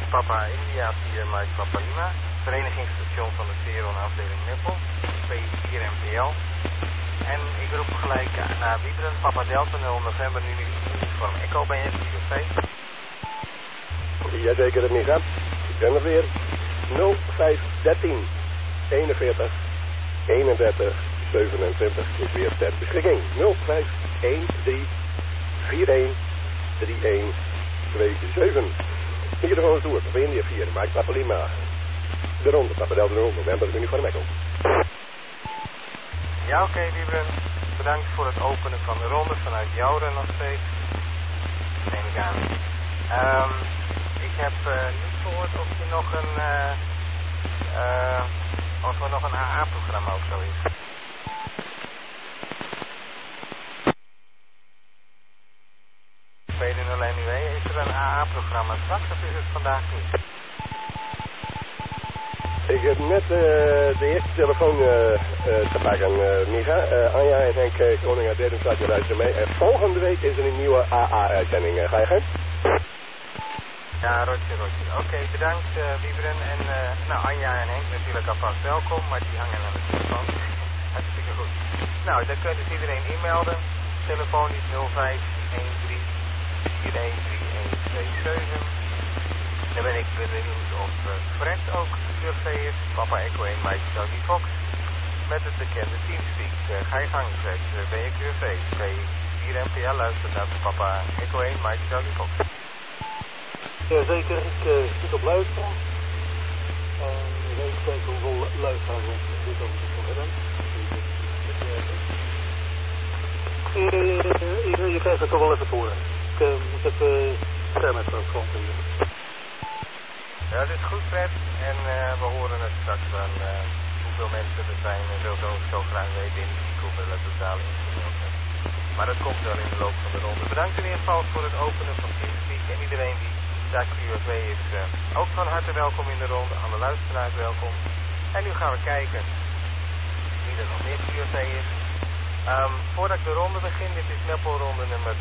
Papa India 4 Mike Papa Lima, verenigingsstation van de Veron afdeling Meppel, P4 MPL. En ik roep gelijk naar Wieberen, Papa Delta 0 november, uniform Echo bij NCV. Jazeker, het niet, hè? Ik ben er weer. 0513 41 31 27 is weer ter beschikking. 0513 41 31 27. Hier de gewoon toer, van India 4, Mike Papa Lima. De ronde, Papa Delta 0, november, uniform Echo. Ja, oké, Wieberen. Bedankt voor het openen van de ronde vanuit Jouren nog steeds. Neem ik aan. Ik heb niet gehoord of er nog een AA-programma of zo is. BD0NUW, is er een AA-programma straks of is het vandaag niet? Ik heb net de eerste telefoon te pakken, Micha. Anja en Henk Koning uit Dedemstad, je luistert mee. Volgende week is er een nieuwe AA-uitzending. Ga je gang? Ja, Rotje. Oké, bedankt Wieberen. En Anja en Henk natuurlijk alvast welkom, maar die hangen aan de telefoon. Hartstikke goed. Nou, dan kunt dus iedereen inmelden. Telefoon is 0513 413127. Dan ben ik benieuwd of Fred ook QRV is. Papa Echo 1, Mike Charlie Fox. Met het bekende Teamspeak. Ga je gang, Fred. Ben je QRV? P4 MPL luistert naar Papa Echo 1, Mike Charlie Fox. Jazeker, ik zit op luisteren. Even kijken hoeveel luisteraars dit over hebben. Je krijgt het toch wel even te horen. Ik moet even stemmen van Ja, dat is goed, Fred. En we horen het straks van hoeveel mensen er zijn. En zo graag weten in hoeveel het totaal ingedeeld is. Maar dat komt wel in de loop van de ronde. Bedankt in ieder geval voor het openen van Teamspeak. En iedereen die daar QRV is ook van harte welkom in de ronde. Alle luisteraars welkom. En nu gaan we kijken wie er nog meer QRV is. Voordat ik de ronde begin, dit is Meppelronde nummer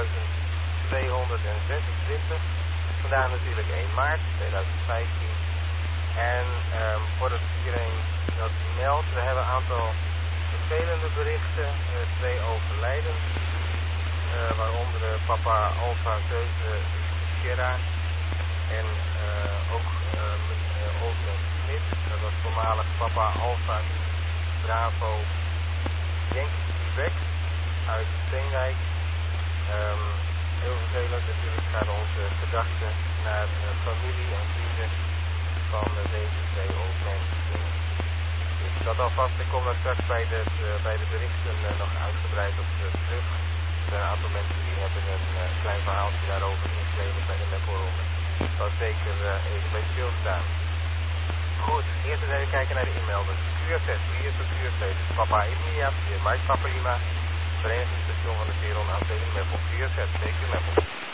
3226. Vandaag natuurlijk 1 maart 2015. En voordat iedereen dat meldt, we hebben een aantal vervelende berichten. 2 overlijdens. Waaronder Papa Alpha 7 Sierra. En ook Olsen Smit. Dat was voormalig Papa Alpha Bravo Yankee Quebec uit Steenwijk. Heel vervelend, natuurlijk gaan onze gedachten naar familie en vrienden van deze 2 old mensen. Dus dat alvast, ik kom daar straks bij de berichten nog uitgebreid op terug. Er zijn een aantal mensen die hebben een klein verhaaltje daarover ingeschreven bij de Meppelronde. Dat zal zeker even bij stilstaan. Goed, eerst eens even kijken naar de inmelders. QRZ, wie is het QRZ? Dus Papa India, Mike Papa Lima. Verenigingsstation van de Veron afdeling Meppel. QRZ, zeker Meppel.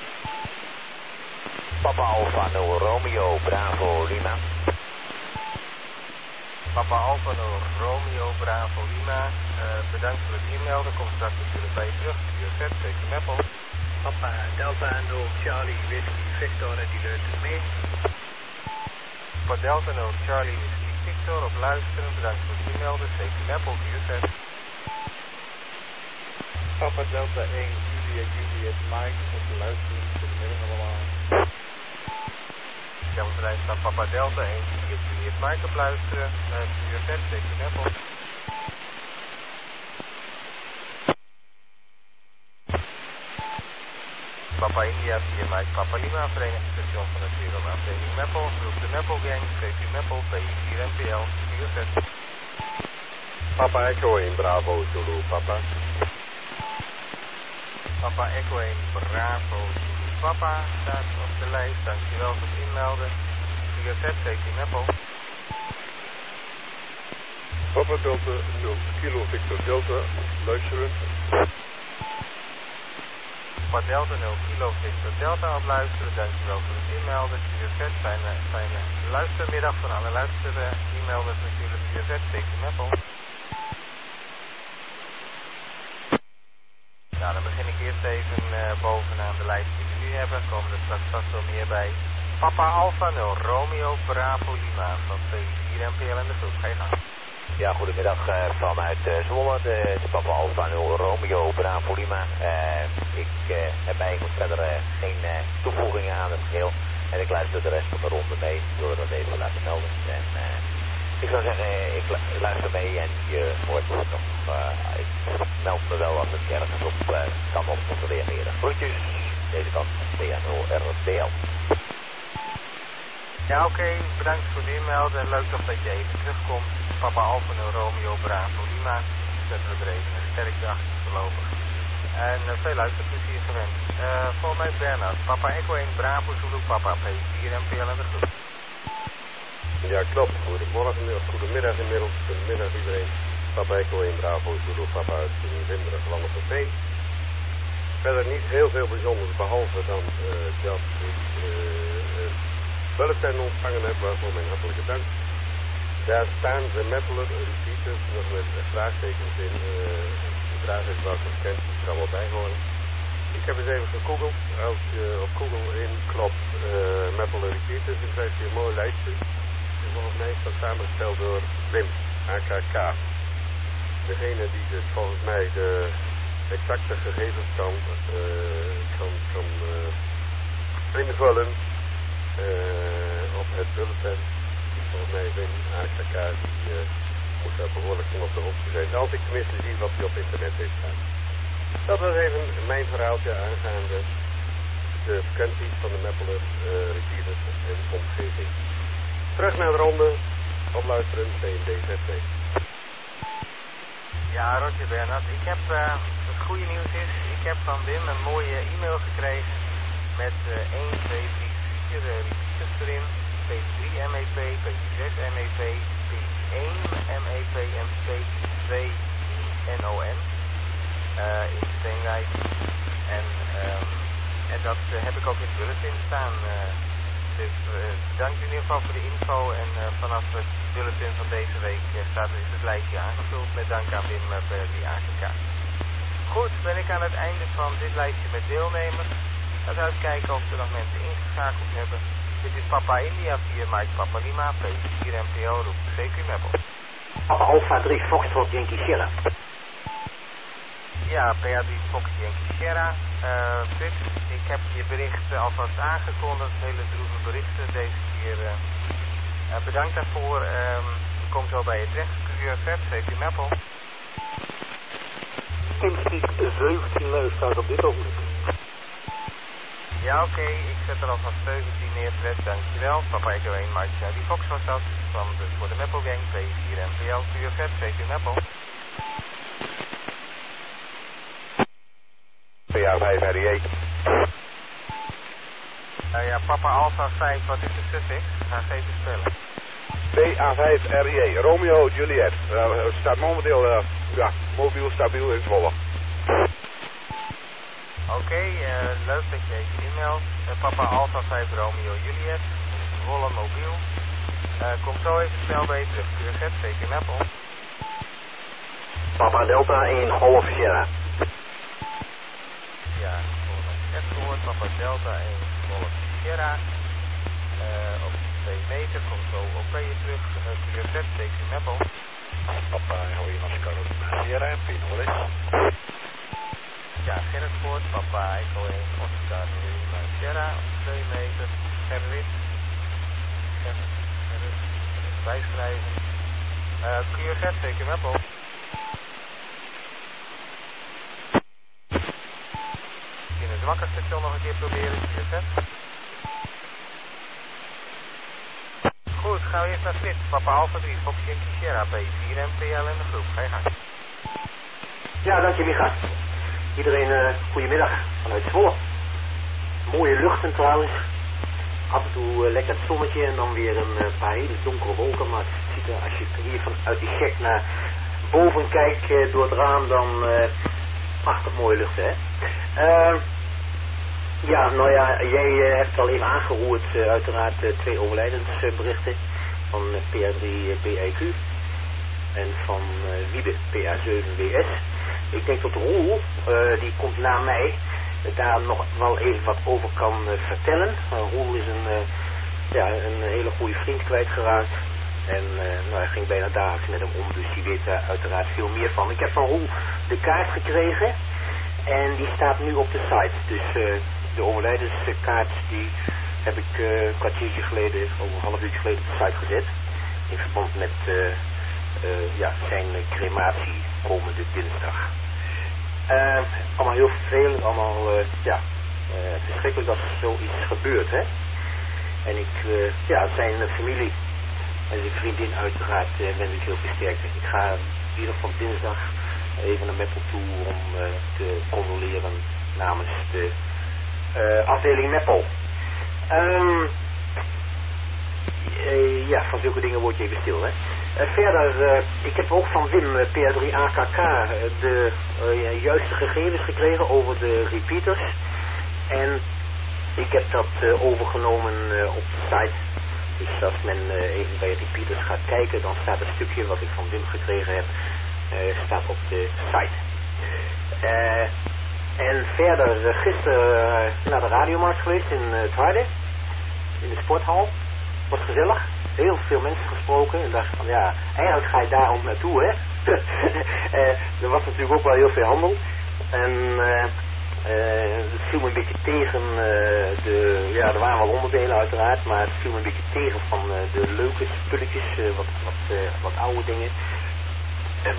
Papa Alpha 0 Romeo Bravo Lima. Papa Alpha 0 Romeo Bravo Lima. Bedankt voor het inmelden. Kom straks natuurlijk bij je terug. QRZ, zeker Meppel. Papa Delta 0 Charlie Whiskey Victor en die luistert mee. Papa Delta 0 Charlie Whiskey Victor op luisteren. Bedankt voor het inmelden. Zeker Meppel. QRZ. Papa Delta 1, Juliet Mike, op de luistering, goedemiddag allemaal. Ja, we zijn van Papa Delta 1, Juliet Mike op luisteren, QRZ, zeker Meppel. Papa India, 4 Mike Papa Lima, verenigingsstation van de Veron afdeling Meppel, groep de Meppel Gang, CQ Meppel, P4 MPL, QRZ. Papa Echo 1, Bravo, Zulu, Papa. Papa Echo 1, Bravo, Papa staat op de lijst. Dankjewel voor het inmelden. QRZ, CQ Meppel. Papa Delta 0 Kilo Victor Delta, luisteren. Papa Delta 0 Kilo Victor Delta op luisteren. Dankjewel voor het inmelden. QRZ, fijne luistermiddag voor alle luister-e-mailers natuurlijk. QRZ, CQ Meppel. Nou, dan begin ik eerst even bovenaan de lijst die we nu hebben. Komen er straks vast wel meer bij. Papa Alpha 0 Romeo Bravo Lima van P4 MPL in de groep. Ga je gang. Ja, goedemiddag vanuit Zwolle. De Papa Alpha 0 Romeo Bravo Lima. Ik heb eigenlijk verder geen toevoegingen aan het geheel. En ik luister de rest van de ronde mee. Ik wil dat even laten melden. En ik zou zeggen, ik luister mee en je hoort nog. Ik meld me wel als het ergens op kan op te reageren. Groetjes. Deze kant PA0RDL. Ja, oké. Bedankt voor het inmelden en leuk toch dat je even terugkomt. Papa Alpha 0 Romeo Bravo Lima. Zetten we er even een sterkte achter voorlopig. En veel luisterplezier gewenst. Volgens mij Bernard. Papa Echo 1 Bravo Zulu Papa P4 MPL in de groep. Ja, klopt. Goedemorgen, goedemiddag inmiddels. Goedemiddag iedereen. Papa Echo 1 Bravo Zulu Papa uit Limburg Lange van Veen. Verder niet heel veel bijzonders, behalve dan dat ik bulletin ontvangen heb, waarvoor mijn hartelijke dank. Daar staan de Mappeler repeaters nog met vraagtekens in. De vraag is welke frequenties er allemaal bij horen. Ik heb eens even gegoogeld. Als je op Google inklopt Mappeler repeaters, dan krijg je een mooi lijstje. En volgens mij is dat samengesteld door Wim, AKK. Degene die dus volgens mij de exacte gegevens kan invullen op het bulletin. Volgens mij Wim, AKK, die moet daar behoorlijk van op de hoogte zijn. Als ik tenminste zie wat hij op internet heeft staan. Dat was even mijn verhaaltje aangaande de frequenties van de Mappeler repeaters en omgeving. Terug naar de ronde, opluisteren, CND-ZT. Ja, Roger Bernhard. Ik heb, het goede nieuws is, ik heb van Wim een mooie e-mail gekregen met 1, 2, 3, 4 repeaters erin. P3 MEP, P6 MEP, P1 MEP en P2 NON in Steenwijk. En dat heb ik ook in het bulletin staan. Dus dank in ieder geval voor de info en vanaf het bulletin van deze week is het lijstje aangevuld met dank aan Wim bij die AKK. Goed, ben ik aan het einde van dit lijstje met deelnemers. Laten we uitkijken of er nog mensen ingeschakeld hebben. Dit is Papa India 4 Mike Papa Lima, P4 MPL roep CQ Meppel. Papa Alpha 3 Foxtrot Yankee Sierra. Ja, PA3 Fox Yankee Sierra. Frits, ik heb je bericht alvast aangekondigd. Hele droeve berichten deze keer. Bedankt daarvoor. Ik kom zo bij je terecht. QRZ, CQ Meppel. Teamspeak 17 luisteraars op dit ogenblik. Ja, oké. Ik zet er alvast 17 neer, Fred. Dankjewel. Papa Echo 1 Mike die Fox was dat. Van voor de Meppel Gang, P4 MPL, QRZ, CQ Meppel. PA5 RE. Ja, Papa Alpha 5, wat is de suffix? Ga eens even spellen. PA5 RE, Romeo Juliet. Staat momenteel mobiel stabiel in Zwolle. Oké, leuk dat je even inmeldt. Papa Alpha 5 Romeo Juliet, Zwolle mobiel. Kom zo even snel bij je terug. QRZ, CQ Meppel. Papa Delta 1 Golf Sierra. Ja, net gehoord, Papa Delta 1 Golf Sierra. Op 2 meter, komt zo op bij je terug. QRZ, CQ Meppel. Papa, hou je Oscar Sierra en Pino is. Ja, Gerritvoort, Papa Echo 1 Oscar Sierra op 2 meter. Gerrit. Bijschrijven. QRZ, CQ Meppel. In het wakkerstation nog een keer proberen, QRZ. Goed, gaan we eerst naar Frits. Papa Alpha 3, Fox Yankee Sierra, P4 MPL in de groep. Ga je gang. Ja, dank je Micha. Iedereen goedemiddag vanuit Zwolle. Mooie luchten trouwens. Af en toe lekker het zonnetje en dan weer een paar hele donkere wolken. Maar het ziet er, als je hier vanuit die gek naar boven kijkt door het raam, dan prachtig mooie luchten, hè. Ja, nou ja, jij hebt al even aangeroerd uiteraard 2 overlijdensberichten van PA3 BIQ en van Wiebe PA7WS. Ik denk dat Roel, die komt na mij, daar nog wel even wat over kan vertellen. Roel is een een hele goede vriend kwijtgeraakt. En hij ging bijna dagelijks met hem om, dus die weet daar uiteraard veel meer van. Ik heb van Roel de kaart gekregen en die staat nu op de site. Dus de overlijdenskaart die heb ik een kwartiertje geleden, over een half uurtje geleden op de site gezet. In verband met zijn crematie komende dinsdag. Allemaal heel vervelend, allemaal verschrikkelijk dat er zoiets gebeurt, hè. En zijn familie en zijn vriendin uiteraard wens ik heel veel sterkte. Ik ga in ieder geval dinsdag even naar Meppel toe om te condoleren namens de afdeling Meppel. Van zulke dingen word je even stil, hè. Verder, ik heb ook van Wim PR3AKK de juiste gegevens gekregen over de repeaters. En ik heb dat overgenomen op de site. Dus als men even bij repeaters gaat kijken, dan staat een stukje wat ik van Wim gekregen heb, staat op de site. En verder, gisteren naar de radiomarkt geweest in het Harde, in de sporthal. Was gezellig, heel veel mensen gesproken en dacht van eigenlijk ga je daar ook naartoe, hè. Er was natuurlijk ook wel heel veel handel. En het viel me een beetje tegen, er waren wel onderdelen uiteraard, maar het viel me een beetje tegen van de leuke spulletjes, wat oude dingen. En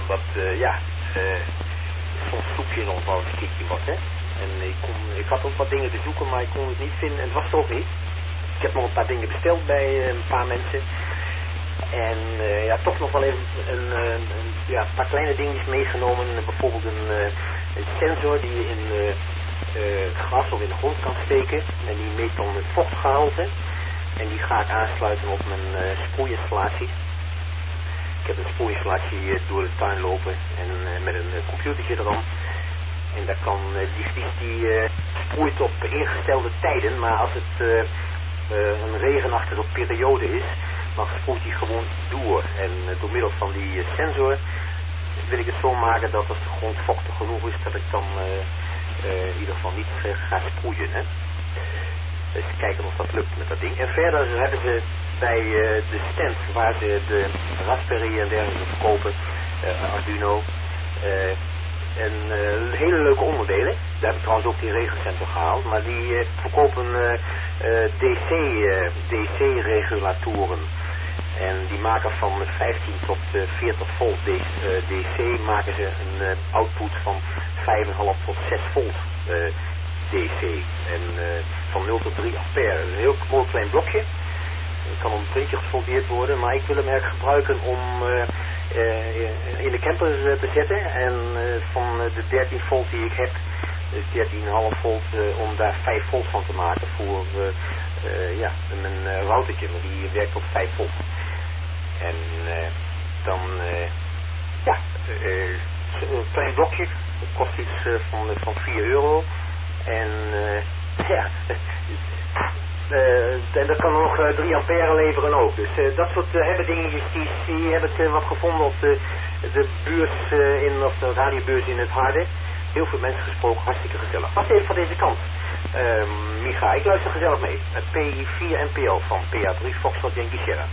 soms soepje nog wel een kiekje wat, hè. En ik had ook wat dingen te zoeken, maar ik kon het niet vinden en het was het ook niet. Ik heb nog een paar dingen besteld bij een paar mensen. En toch nog wel even een paar kleine dingetjes meegenomen. Bijvoorbeeld een sensor die je in het gras of in de grond kan steken. En die meet dan het vochtgehalte. En die ga ik aansluiten op mijn sproeiinstallatie. Ik heb een sproeiinstallatie door de tuin lopen en met een computertje erom. En daar kan die sproeit op ingestelde tijden, maar als het een regenachtige periode is, dan sproeit hij gewoon door. En door middel van die sensor wil ik het zo maken dat als de grond vochtig genoeg is, dat ik dan in ieder geval niet ga sproeien. Hè? Dus kijken of dat lukt met dat ding. En verder hebben ze bij de stand waar ze de Raspberry en dergelijke verkopen, Arduino, en hele leuke onderdelen. Daar heb ik trouwens ook die regelsensor gehaald. Maar die verkopen DC-regulatoren. En die maken van 15 tot 40 volt DC maken ze een output van 5,5 tot 6 volt DC. En van 0 tot 3 ampère. Een heel mooi klein blokje. Het kan op een printje gesoldeerd worden, maar ik wil hem erg gebruiken om in de camper te zetten. En van de 13 volt die ik heb, dus 13,5 volt, om daar 5 volt van te maken voor mijn routertje, maar die werkt op 5 volt. En dan, een klein blokje, dat kost iets van 4 euro. En en dat kan nog 3 ampère leveren ook. Dus dat soort dingetjes, die heb ik wat gevonden op de beurs of de radiobeurs in het Harde. Heel veel mensen gesproken, hartstikke gezellig. Wat even van deze kant. Micha, ik luister gezellig mee. PI4 NPL van PA3 Foxtrot Yankee Sierra.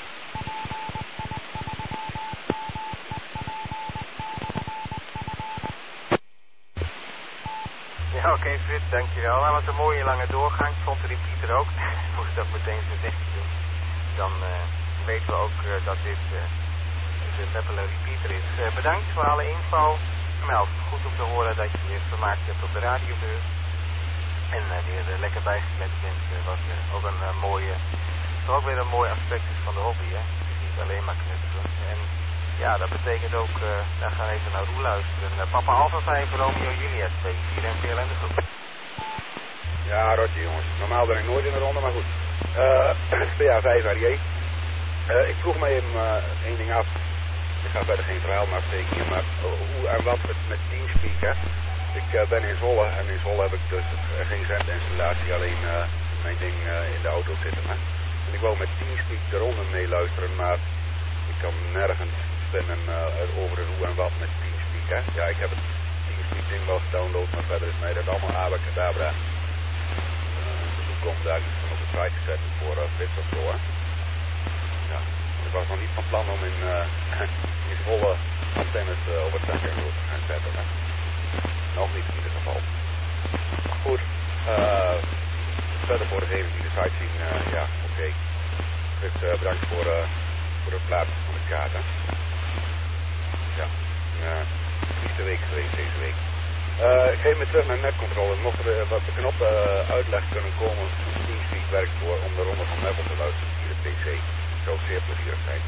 Ja, oké, Frits, dankjewel. Nou, wat een mooie lange doorgang. Ik vond de repeater ook. Moest ik dat meteen zo zeggen doen. Dan weten we ook dat dit de Meppel repeater is. Bedankt voor alle info. Nou, goed om te horen dat je je vermaakt hebt op de radiobeurs. En weer lekker bijgekletst bent. Wat ook een mooie, ook weer een mooi aspect is van de hobby. Hè? Het is niet alleen maar knutselen. En ja, dat betekent ook, we gaan even naar Roel luisteren. Papa Alpha 5 Romeo Juliet, 4 NPL en de groep. Ja, rotje jongens. Normaal ben ik nooit in de ronde, maar goed. PA5 RJ. Ik vroeg me even één ding af. Ik ga verder geen verhaal maar aftekenen, maar hoe en wat met Teamspeak, hè? Ik ben in Zwolle en in Zwolle heb ik dus geen zendinstallatie, alleen mijn ding in de auto zitten, hè? En ik wou met Teamspeak de ronde meeluisteren, maar ik kan nergens vinden over het hoe en wat met Teamspeak, hè? Ja, ik heb het Teamspeak ding wel gedownload, maar verder is mij dat allemaal abacadabra. Dus hoe komt daar iets van op het site gezet voor Flits of zo. Ja, ik was nog niet van plan om in volle antennes over het centrum te gaan zetten. Hè. Nog niet in ieder geval. Goed, verder voor degenen die de site zien, ja, oké. Flits, bedankt voor het plaatsen van de kaart. Hè. Ja, trieste week geweest deze week. Ik geef me terug naar netcontrole. Mocht er wat beknopte uitleg kunnen komen hoe TeamSpeak werkt om de ronde van Meppel te luisteren via de PC. Dat zou zeer plezierig zijn.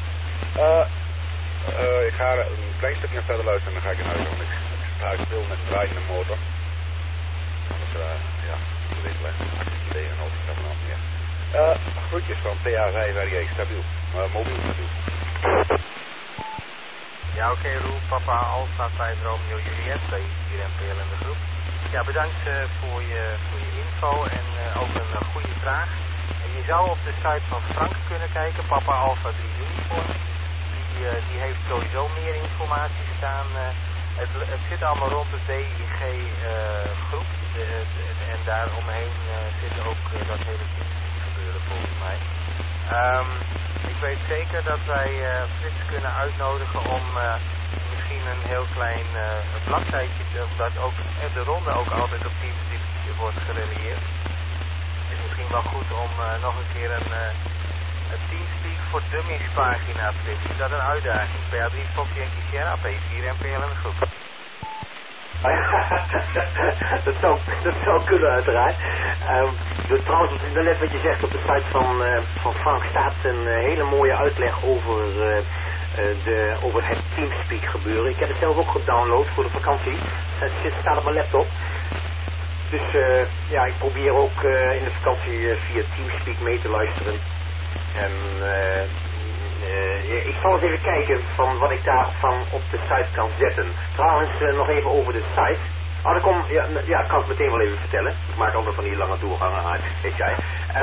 Ik ga een klein stukje naar verder luisteren en dan ga ik naar huis, want ik sta stil met een draaiende motor. Anders, ja, bewegelen. Actie tegen of ik vanaf meer. Groetjes van PA5RJ, stabiel. Mobiel stabiel. Ja, oké, Roel, papa Alfa 5 Romeo Juliet, hier MPL in de groep. Ja, bedankt voor je info en ook een goede vraag. En je zou op de site van Frank kunnen kijken, papa Alfa 3 Uniform. Die heeft sowieso meer informatie staan. Het zit allemaal rond de DIG groep en daaromheen zit ook dat hele gebeuren volgens mij. Ik weet zeker dat wij Frits kunnen uitnodigen om misschien een heel klein bladzijtje, omdat ook de ronde ook altijd op TeamSpeak wordt gerelieerd. Het is misschien wel goed om nog een keer een TeamSpeak voor Dummies pagina te zetten. Is dat een uitdaging? PA3 Foxy en Sierra, P4 en PL in de groep. dat zou kunnen uiteraard. Trouwens, net wat je zegt, op de site van Frank staat een hele mooie uitleg over het TeamSpeak gebeuren. Ik heb het zelf ook gedownload voor de vakantie. Het staat op mijn laptop. Dus ja, ik probeer ook in de vakantie via TeamSpeak mee te luisteren. En ik zal eens even kijken van wat ik daarvan op de site kan zetten. Trouwens, nog even over de site. Ja, ik kan het meteen wel even vertellen. Ik maak altijd van die lange doorgangen uit, weet jij.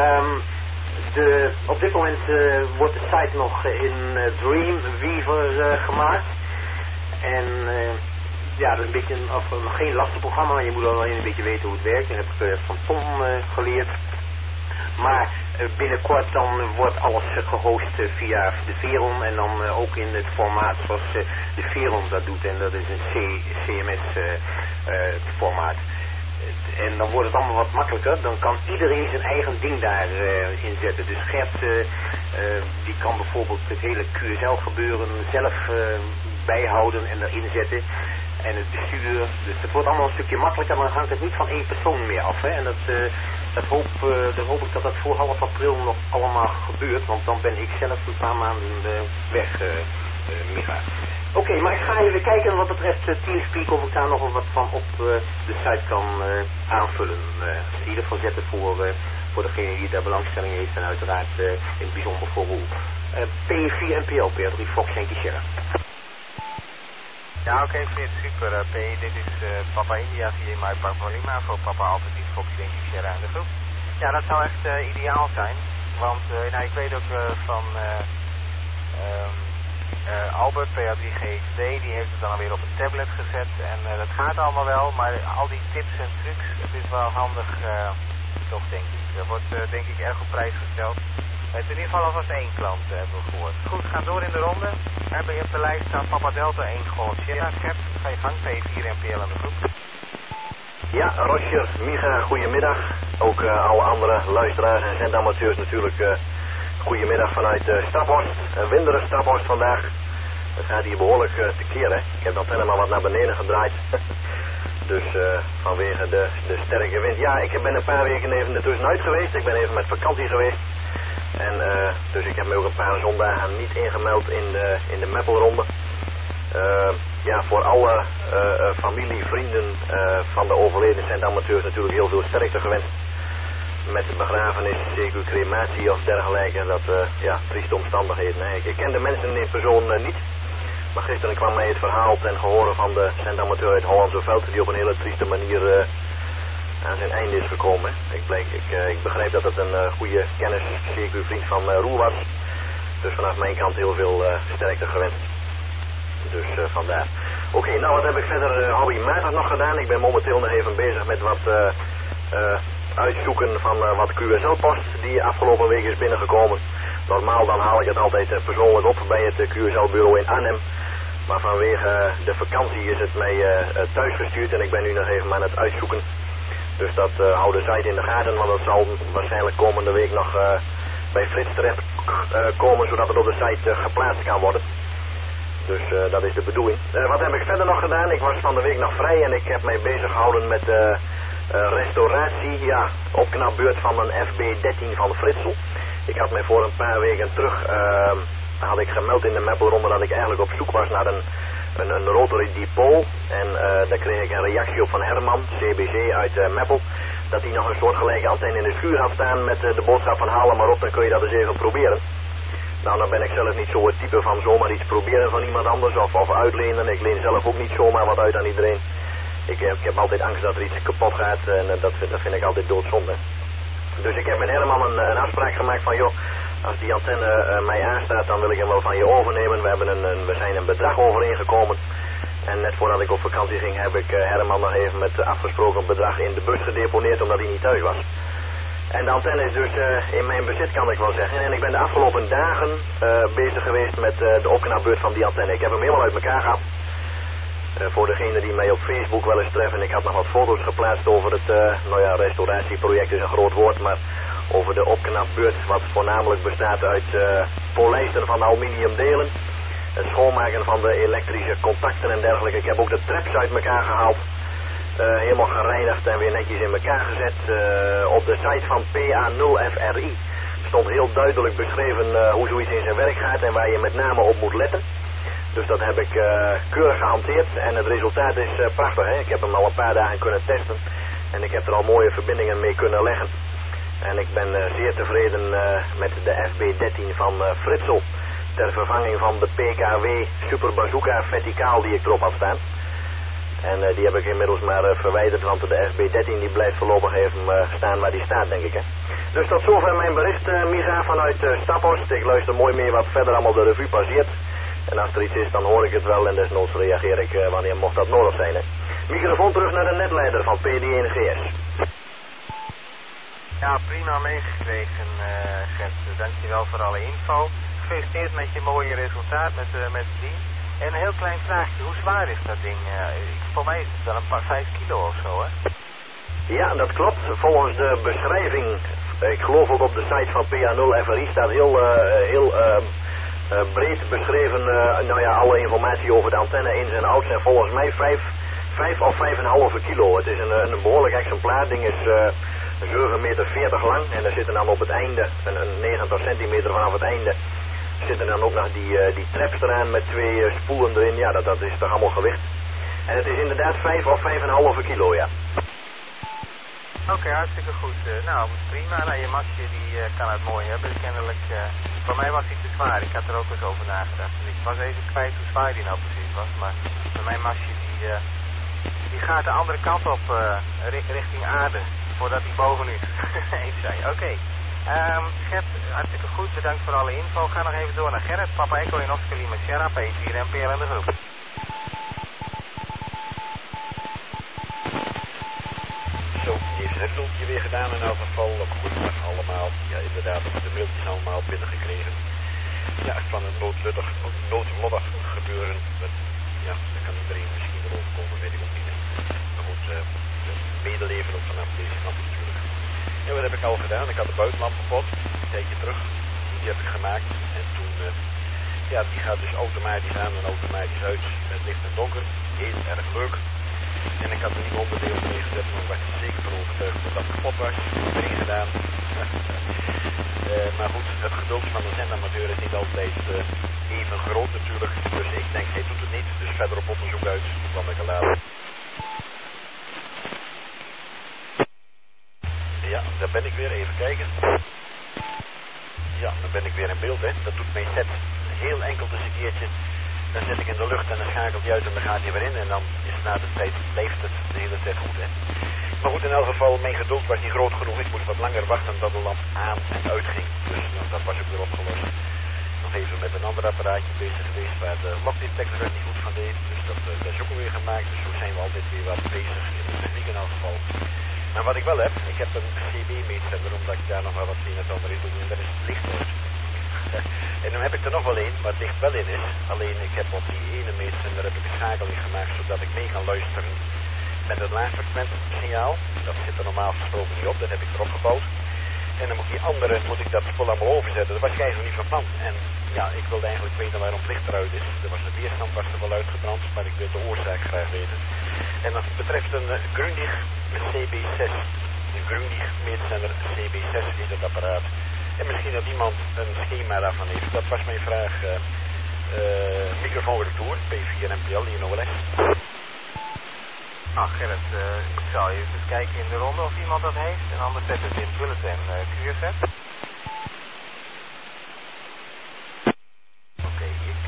Op dit moment wordt de site nog in Dreamweaver gemaakt. En ja, dat is een beetje nog geen lastenprogramma, maar je moet alleen een beetje weten hoe het werkt. Dat heb ik van Tom geleerd. Maar binnenkort dan wordt alles gehost via de Veron en dan ook in het formaat zoals de Veron dat doet. En dat is een CMS formaat. En dan wordt het allemaal wat makkelijker. Dan kan iedereen zijn eigen ding daarin zetten. Dus Gert die kan bijvoorbeeld het hele QSL gebeuren zelf bijhouden en erin zetten. En het bestuur, dus het wordt allemaal een stukje makkelijker, maar dan hangt het niet van één persoon meer af. Hè? En dat hoop ik dat voor half april nog allemaal gebeurt, want dan ben ik zelf een paar maanden weg, Micha. Oké, maar ik ga even kijken wat betreft TeamSpeak of ik daar nog wat van op de site kan aanvullen. In ieder geval zetten voor degene die daar belangstelling heeft en uiteraard in het bijzonder voor Roel. P4 en PL, PL3 Fox en Sierra. Ja, oké, Frits, super. Dit is Papa India via mij Papa Lima voor Papa Alpha Fox en Sierra in de groep. Ja, dat zou echt ideaal zijn, want nou, ik weet ook van Albert, PA3GXD, die heeft het dan alweer op een tablet gezet en dat gaat allemaal wel, maar al die tips en trucs, het is wel handig, toch denk ik. Er wordt denk ik erg op prijs gesteld. Het is in ieder geval alvast één klant hebben we gehoord. Goed, gaan door in de ronde. Je hebt de lijst staan Papa Delta 1 gehoord. Sierra, Gert, ga je gang, P4 en PL in de groep. Ja, Roger, Micha, goedemiddag. Ook alle andere luisteraars en zendamateurs natuurlijk. Goedemiddag vanuit Staphorst. Een winderige Staphorst vandaag. Het gaat hier behoorlijk tekeer, hè. Ik heb de antenne maar wat naar beneden gedraaid. Dus vanwege de sterke wind. Ja, ik ben een paar weken even ertussenuit geweest. Ik ben even met vakantie geweest. En dus ik heb me ook een paar zondagen niet ingemeld in de Meppelronde. Ja, voor alle familie, vrienden van de overleden zendamateurs natuurlijk heel veel sterkte gewenst. Met de begrafenis, zeker crematie of dergelijke. Dat, ja, trieste omstandigheden. Hè. Ik ken de mensen in persoon niet. Maar gisteren kwam mij het verhaal ten gehore van de zendamateur uit Hollandse Veld, die op een hele trieste manier aan zijn einde is gekomen. Ik begreep dat het een goede kennis, zeker vriend van Roel was. Dus vanaf mijn kant heel veel sterkte gewenst. Dus vandaar. Oké, nou wat heb ik verder hobbymatig nog gedaan? Ik ben momenteel nog even bezig met wat uitzoeken van wat QSL-post die afgelopen week is binnengekomen. Normaal dan haal ik het altijd persoonlijk op bij het QSL-bureau in Arnhem. Maar vanwege de vakantie is het mij thuis gestuurd en ik ben nu nog even aan het uitzoeken. Dus dat hou de site in de gaten, want dat zal waarschijnlijk komende week nog bij Frits terecht komen, zodat het op de site geplaatst kan worden. Dus dat is de bedoeling. Wat heb ik verder nog gedaan? Ik was van de week nog vrij en ik heb mij bezig gehouden met restauratie, ja, opknapbeurt van een FB13 van Fritsel. Ik had mij voor een paar weken terug had ik gemeld in de Meppelronde dat ik eigenlijk op zoek was naar een rotary depot. En daar kreeg ik een reactie op van Herman, CBC uit Meppel, dat hij nog een soortgelijke antenne in de schuur had staan met de boodschap van haal hem maar op, dan kun je dat eens even proberen. Nou, dan ben ik zelf niet zo het type van zomaar iets proberen van iemand anders of uitlenen. Ik leen zelf ook niet zomaar wat uit aan iedereen. Ik heb altijd angst dat er iets kapot gaat en dat vind ik altijd doodzonde. Dus ik heb met Herman een afspraak gemaakt van joh, als die antenne mij aanstaat, dan wil ik hem wel van je overnemen. We zijn een bedrag overeengekomen. En net voordat ik op vakantie ging, heb ik Herman nog even met afgesproken bedrag in de bus gedeponeerd, omdat hij niet thuis was. En de antenne is dus in mijn bezit, kan ik wel zeggen. En ik ben de afgelopen dagen bezig geweest met de opknapbeurt van die antenne. Ik heb hem helemaal uit elkaar gehad. Voor degenen die mij op Facebook wel eens treffen, ik had nog wat foto's geplaatst over het, nou ja, restauratieproject is een groot woord, maar over de opknapbeurt, wat voornamelijk bestaat uit polijsten van aluminiumdelen, het schoonmaken van de elektrische contacten en dergelijke. Ik heb ook de traps uit elkaar gehaald, helemaal gereinigd en weer netjes in elkaar gezet. Op de site van PA0FRI stond heel duidelijk beschreven hoe zoiets in zijn werk gaat en waar je met name op moet letten. Dus dat heb ik keurig gehanteerd en het resultaat is prachtig. Hè? Ik heb hem al een paar dagen kunnen testen en ik heb er al mooie verbindingen mee kunnen leggen. En ik ben zeer tevreden met de FB13 van Fritsel ter vervanging van de PKW Super Bazooka verticaal die ik erop had staan. En die heb ik inmiddels maar verwijderd, want de FB13 die blijft voorlopig even staan waar die staat, denk ik. Hè. Dus tot zover mijn bericht, Micha, vanuit Staphorst. Ik luister mooi mee wat verder allemaal de revue passeert. En als er iets is, dan hoor ik het wel en desnoods reageer ik wanneer mocht dat nodig zijn. Hè. Microfoon terug naar de netleider van PD1GS. Ja, prima meegekregen, Gert. Dankjewel voor alle info. Gefeliciteerd met je mooie resultaat met het ding. En een heel klein vraagje, hoe zwaar is dat ding? Voor mij is het wel een paar 5 kilo of zo, hè? Ja, dat klopt. Volgens de beschrijving, ik geloof ook op de site van PA0FRI, staat heel breed beschreven, nou ja, alle informatie over de antenne, ins en outs. En volgens mij 5 of 5,5 kilo. Het is een behoorlijk exemplaar. Het ding is 7,40 meter lang en er zitten dan op het einde, een 90 centimeter vanaf het einde, zitten dan ook nog die traps eraan met 2 spoelen erin. Ja, dat is toch allemaal gewicht. En het is inderdaad 5 of 5,5 kilo, ja. Oké, hartstikke goed. Nou, prima. Nou, je masje die kan het mooi hebben. Kennelijk, voor mij was hij te zwaar. Ik had er ook eens over nagedacht. Ik was even kwijt hoe zwaar die nou precies was. Maar voor mijn masje die gaat de andere kant op, richting aarde. Voordat hij boven is. Eens zei. Oké. Gert, hartstikke goed. Bedankt voor alle info. Ga nog even door naar Gerrit. Papa Echo in Oscar Lima Sierra, P4 en PL in de groep. Zo, die heeft het doeltje weer gedaan in elk geval. Goedemiddag allemaal. Ja, inderdaad, we hebben de mailtjes allemaal binnengekregen. Ja, van een noodlottig gebeuren. Ja, daar kan iedereen misschien erover komen, weet ik ook niet. Maar goed, medeleven ook vanaf deze kant natuurlijk. Ja, wat heb ik al gedaan? Ik had de buitenlamp kapot, een tijdje terug. Die heb ik gemaakt. En toen, ja, die gaat dus automatisch aan en automatisch uit. Het licht en donker. Heel erg leuk. En ik had er niet onderdeel mee gezet, maar ik was er zeker van overtuigd dat dat kapot was. Erin gedaan. Maar goed, het geduld van de zendamateur is niet altijd even groot natuurlijk. Dus ik denk, hij doet het niet. Dus verder op onderzoek uit. Toen kwam ik er later. Ja, daar ben ik weer. Even kijken. Ja, dan ben ik weer in beeld, hè. Dat doet mijn set heel enkel dus een keertje. Dan zet ik in de lucht en dan schakelt hij uit en dan gaat hij weer in. En dan is na de tijd, blijft het de hele tijd goed, hè. Maar goed, in elk geval, mijn geduld was niet groot genoeg. Ik moest wat langer wachten tot de lamp aan en uitging. Dus dat was ook weer opgelost. Nog even met een ander apparaatje bezig geweest waar de lokdetector niet goed van deed. Dus dat is ook alweer gemaakt. Dus zo zijn we altijd weer wat bezig in de techniek in elk geval. Maar wat ik wel heb, ik heb een CB-meetzender, omdat ik daar nog wel wat zien het ander in doe, en dat is het licht uit. En dan heb ik er nog wel één, waar het licht wel in is. Alleen ik heb op die ene meetzender heb ik een schakeling gemaakt, zodat ik mee kan luisteren met het laagfrequentsignaal. Dat zit er normaal gesproken niet op, dat heb ik erop gebouwd. En dan moet ik dat spul allemaal overzetten. Dat was jij nog niet van plan. En ja, ik wilde eigenlijk weten waarom het licht eruit is. Er was de weerstand was er wel uitgebrand, maar ik wil de oorzaak graag weten. En dat betreft een Grundig CB6. Een Grundig meetzender CB6 is het apparaat. En misschien dat iemand een schema daarvan heeft. Dat was mijn vraag. Microfoon retour, P4 NPL, hier nog les. Ach Gerrit, ik zal je eens kijken in de ronde of iemand dat heeft. En anders zet het in het bulletin QZ. Oké, ik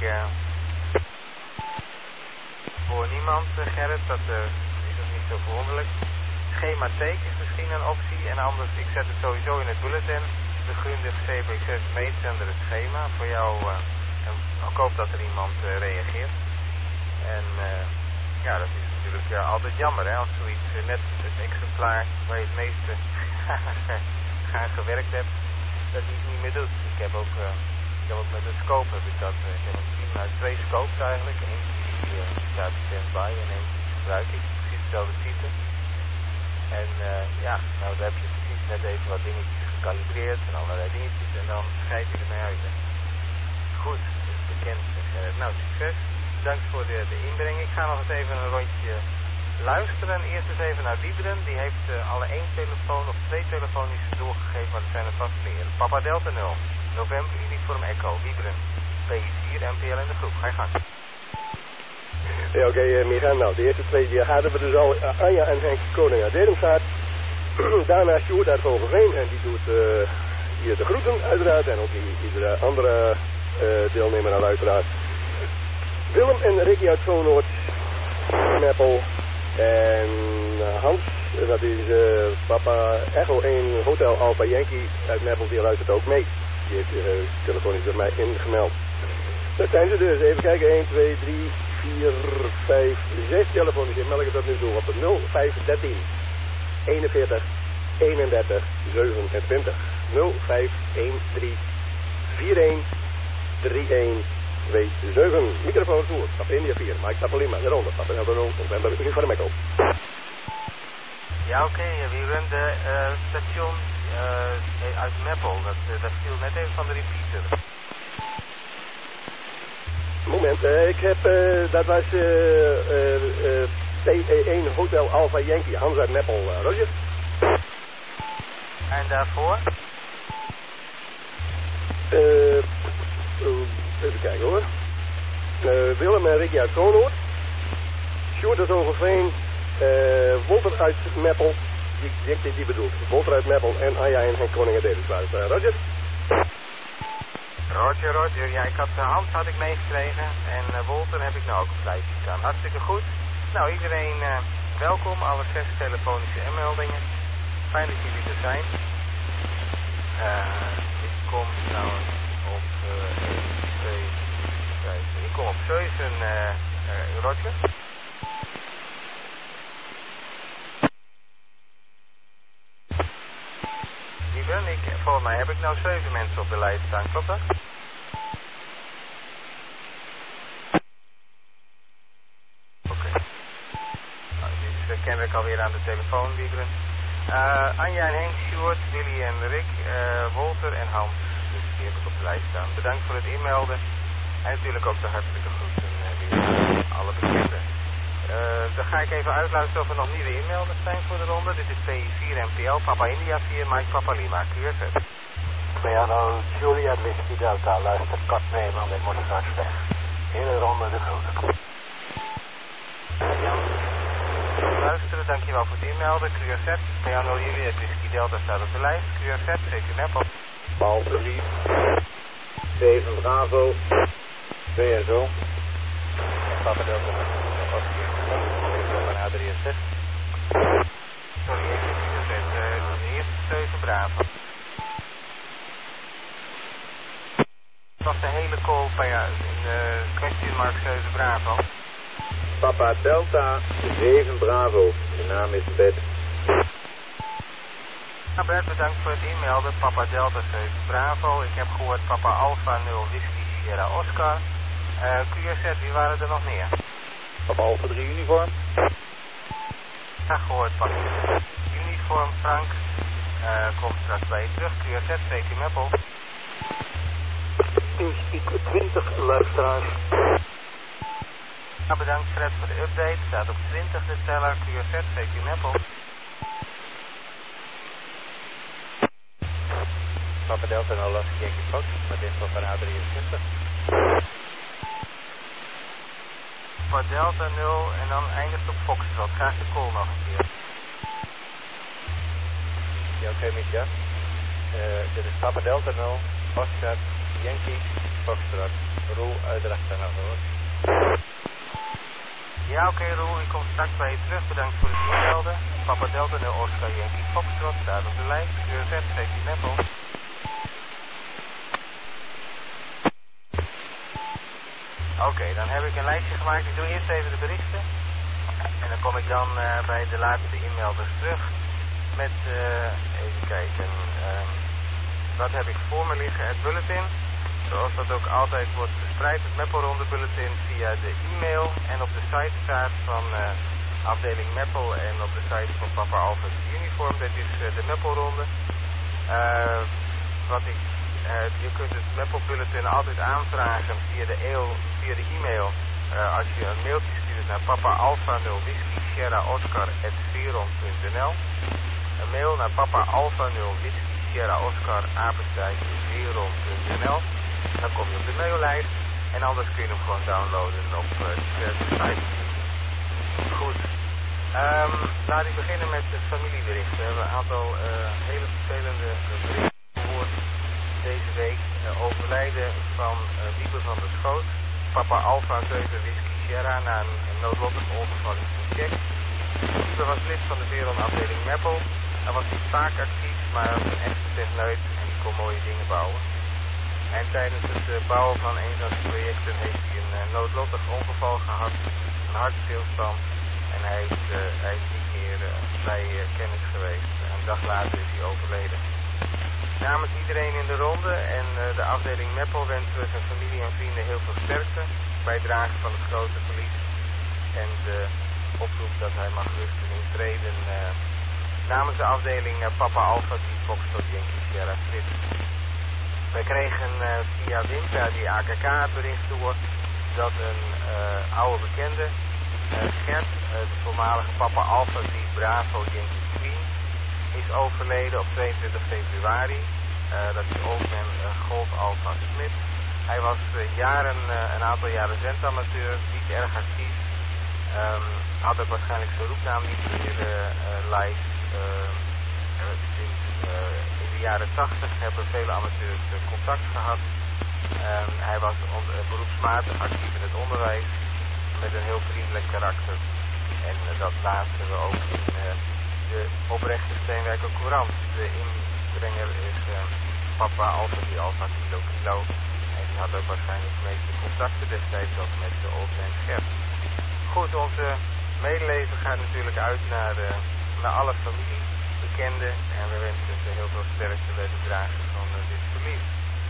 hoor niemand, Gerrit. Dat is ook niet zo verwonderlijk. Schema teken is misschien een optie. En anders, ik zet het sowieso in het bulletin. De Grundig CB6 meetzender het schema voor jou. En ik hoop dat er iemand reageert. En ja, dat is natuurlijk altijd jammer, hè, als zoiets net het exemplaar waar je het meeste aan gewerkt hebt, dat hij het niet meer doet. Ik heb ook met een scope heb ik dat. Ik heb een team uit 2 scopes eigenlijk. Eén die staat standby en één gebruik ik. Precies hetzelfde type. En ja, nou daar heb je precies net even wat dingetjes gecalibreerd en allerlei dingetjes en dan schijt je ermee uit. Hè. Goed, dat is bekend. Nou, succes. Bedankt voor de inbreng. Ik ga nog eens even een rondje luisteren. Eerst eens even naar Wieberen. Die heeft alle 1 telefoon of 2 telefonisch doorgegeven, maar dat zijn er vast meer. Papa Delta 0, November Uniform Echo, Wieberen, P4 NPL in de groep. Ga je gang. Ja, oké, Micha. Nou, de eerste 2 die hadden we dus al. Anja en Henk Koning uit Dedemstaat. Daarna Sjoerd uit Hogeveen. En die doet hier de groeten uiteraard. En ook iedere andere deelnemer aan luisteraars. Willem en Ricky uit Zoonoord, Meppel en Hans, dat is papa Echo 1 Hotel Alpha Yankee uit Meppel, die luistert ook mee. Die heeft telefonisch bij mij ingemeld. Dat zijn ze dus. Even kijken, 1, 2, 3, 4, 5, 6 telefonisch in. Melk ik dat nu door op de 0513 41 31 27 0513 41 31 27. Microfoon voor. Papa India 4. Mike Tapalima. De ronde. Papa Delta 0. November Uniform Echo. Ja, oké. We runnen de station uit Meppel. Dat viel net even van de repeater. Moment. Ik heb... dat was... P1 Hotel Alpha Yankee. Hans uit Meppel. Roger. En daarvoor? Even kijken hoor. Willem en Ricky uit Zoonoord. Sjoerd uit Hogeveen. Wolter uit Meppel. Die bedoelt. Wolter uit Meppel en Anja en Henk Koning uit Dedemstaat. Roger. Roger. Ja, ik had Hans had ik meegekregen. En Wolter heb ik nou ook op lijstje staan. Hartstikke goed. Nou, iedereen welkom. Alle 6 telefonische meldingen. Fijn dat jullie er zijn. Ik kom trouwens op 1, 2, 5. Ik kom op 7, Roger. Lieven, volgens mij heb ik nou 7 mensen op de lijst staan, klopt dat? Oké. Nou, dit is kennelijk alweer aan de telefoon, Lieven. Anja en Henk, Sjoerd, Willy en Rick, Wolter en Hans. Dus die heb ik op de lijst staan. Bedankt voor het inmelden. En natuurlijk ook de hartelijke groeten weer alle bekenden. Dan ga ik even uitluisteren of er nog nieuwe inmelders zijn voor de ronde. Dit is P4 NPL, Papa India 4, Mike Papa Lima, QRZ. Piano Juliet Whiskey Delta, luister kat nemen, want ik moet straks weg. Hele ronde de groeten. Luisteren, dankjewel voor het inmelden. QRZ, Piano Juliet Whiskey Delta staat op de lijst. QRZ, zeker Meppel. Paul 3, 7 Bravo, VSO. Papa Delta, dat was hier. Naar 63. Sorry, ik heb niet gezegd. De eerste 7 Bravo. Dat was de hele call in question mark 7 Bravo. Papa Delta 7 Bravo. De naam is Bed. Bert, bedankt voor het e-mailden. Papa Delta 7 Bravo. Ik heb gehoord Papa Alpha 0 Whisky Sierra Oscar. QRZ, wie waren er nog meer? Papa Alpha 3 uniform. Ja, gehoord Papa. Uniform Frank. Komt straks bij je terug. QRZ, VQ Meppel. Teamspeak 20 luisteraars. Ja, bedankt Fred voor de update. Staat op 20 de teller. QRZ, VQ Meppel. Papa Delta 0 Last Yankee Fox, met info van A23. Papa Delta 0 en dan eindigt op Foxtrot. Graag de call nog een keer. Ja, oké, Micha. Dit is Papa Delta 0, Oscar, Yankee, Foxtrot. Roel Uitdracht en hoor. Ja, oké, Roel, ik kom straks bij je terug. Bedankt voor het e-mailden. Papa Delta 0 Oscar Yankee Foxtrot staat op de lijst. QRZ, VQ Meppel. Oké, dan heb ik een lijstje gemaakt. Ik doe eerst even de berichten. En dan kom ik dan bij de laatste e-mailers terug. Met, even kijken. Wat heb ik voor me liggen? Het bulletin. Zoals dat ook altijd wordt verspreid. Het Meppelronde bulletin via de e-mail. En op de site staat van afdeling Meppel. En op de site van Papa Alpha Uniform. Dit is de Meppelronde. Je kunt het Meppel-bulletin altijd aanvragen via de e-mail. Als je een mailtje stuurt naar Papa Alpha 0 Whisky Sierra Oscar @veron.nl. Een mail naar Papa Alpha 0 Whisky Sierra Oscar @veron.nl. Dan kom je op de maillijst. En anders kun je hem gewoon downloaden op diverse sites. Goed. Laat ik beginnen met het familiebericht. We hebben een aantal hele vervelende berichten gehoord deze week. Overlijden van Wiebe van der Schoot, Papa Alpha 7 Whisky Sierra, na een noodlottig ongeval in Soetjek. Wiebe was lid van de Veron-afdeling Meppel. Hij was niet vaak actief, maar een echte techneut en die kon mooie dingen bouwen. En tijdens het bouwen van een van zijn projecten heeft hij een noodlottig ongeval gehad, een hartstilstand. En hij is niet meer bij kennis geweest. Een dag later is hij overleden. Namens iedereen in de ronde en de afdeling Meppel wensen we zijn familie en vrienden heel veel sterkte bij het dragen van het grote verlies. En de oproep dat hij mag rusten in vrede namens de afdeling Papa Alpha die Foxtrot Yankee Sierra Fritz. Wij kregen via Winter die AKK bericht door dat een oude bekende, Gert, de voormalige Papa Alpha die Bravo Yankee Queen, is overleden op 22 februari. Dat is Oldman Golf Alpha Smit. Hij was een aantal jaren zendamateur, niet erg actief. Had ook waarschijnlijk zijn roepnaam niet meer lijst. In de jaren 80 hebben vele amateurs contact gehad. Hij was beroepsmatig actief in het onderwijs met een heel vriendelijk karakter. En dat laten we ook in de oprechte Steenwijker Courant. De inbrenger is Papa Alpha die Alpha Kilo Kilo. En die had ook waarschijnlijk de meeste contacten destijds ook met de Oldman Gert. Goed, onze medeleven gaat natuurlijk uit naar alle familie, bekenden. En we wensen ze heel veel sterkte bij het dragen van dit verlies.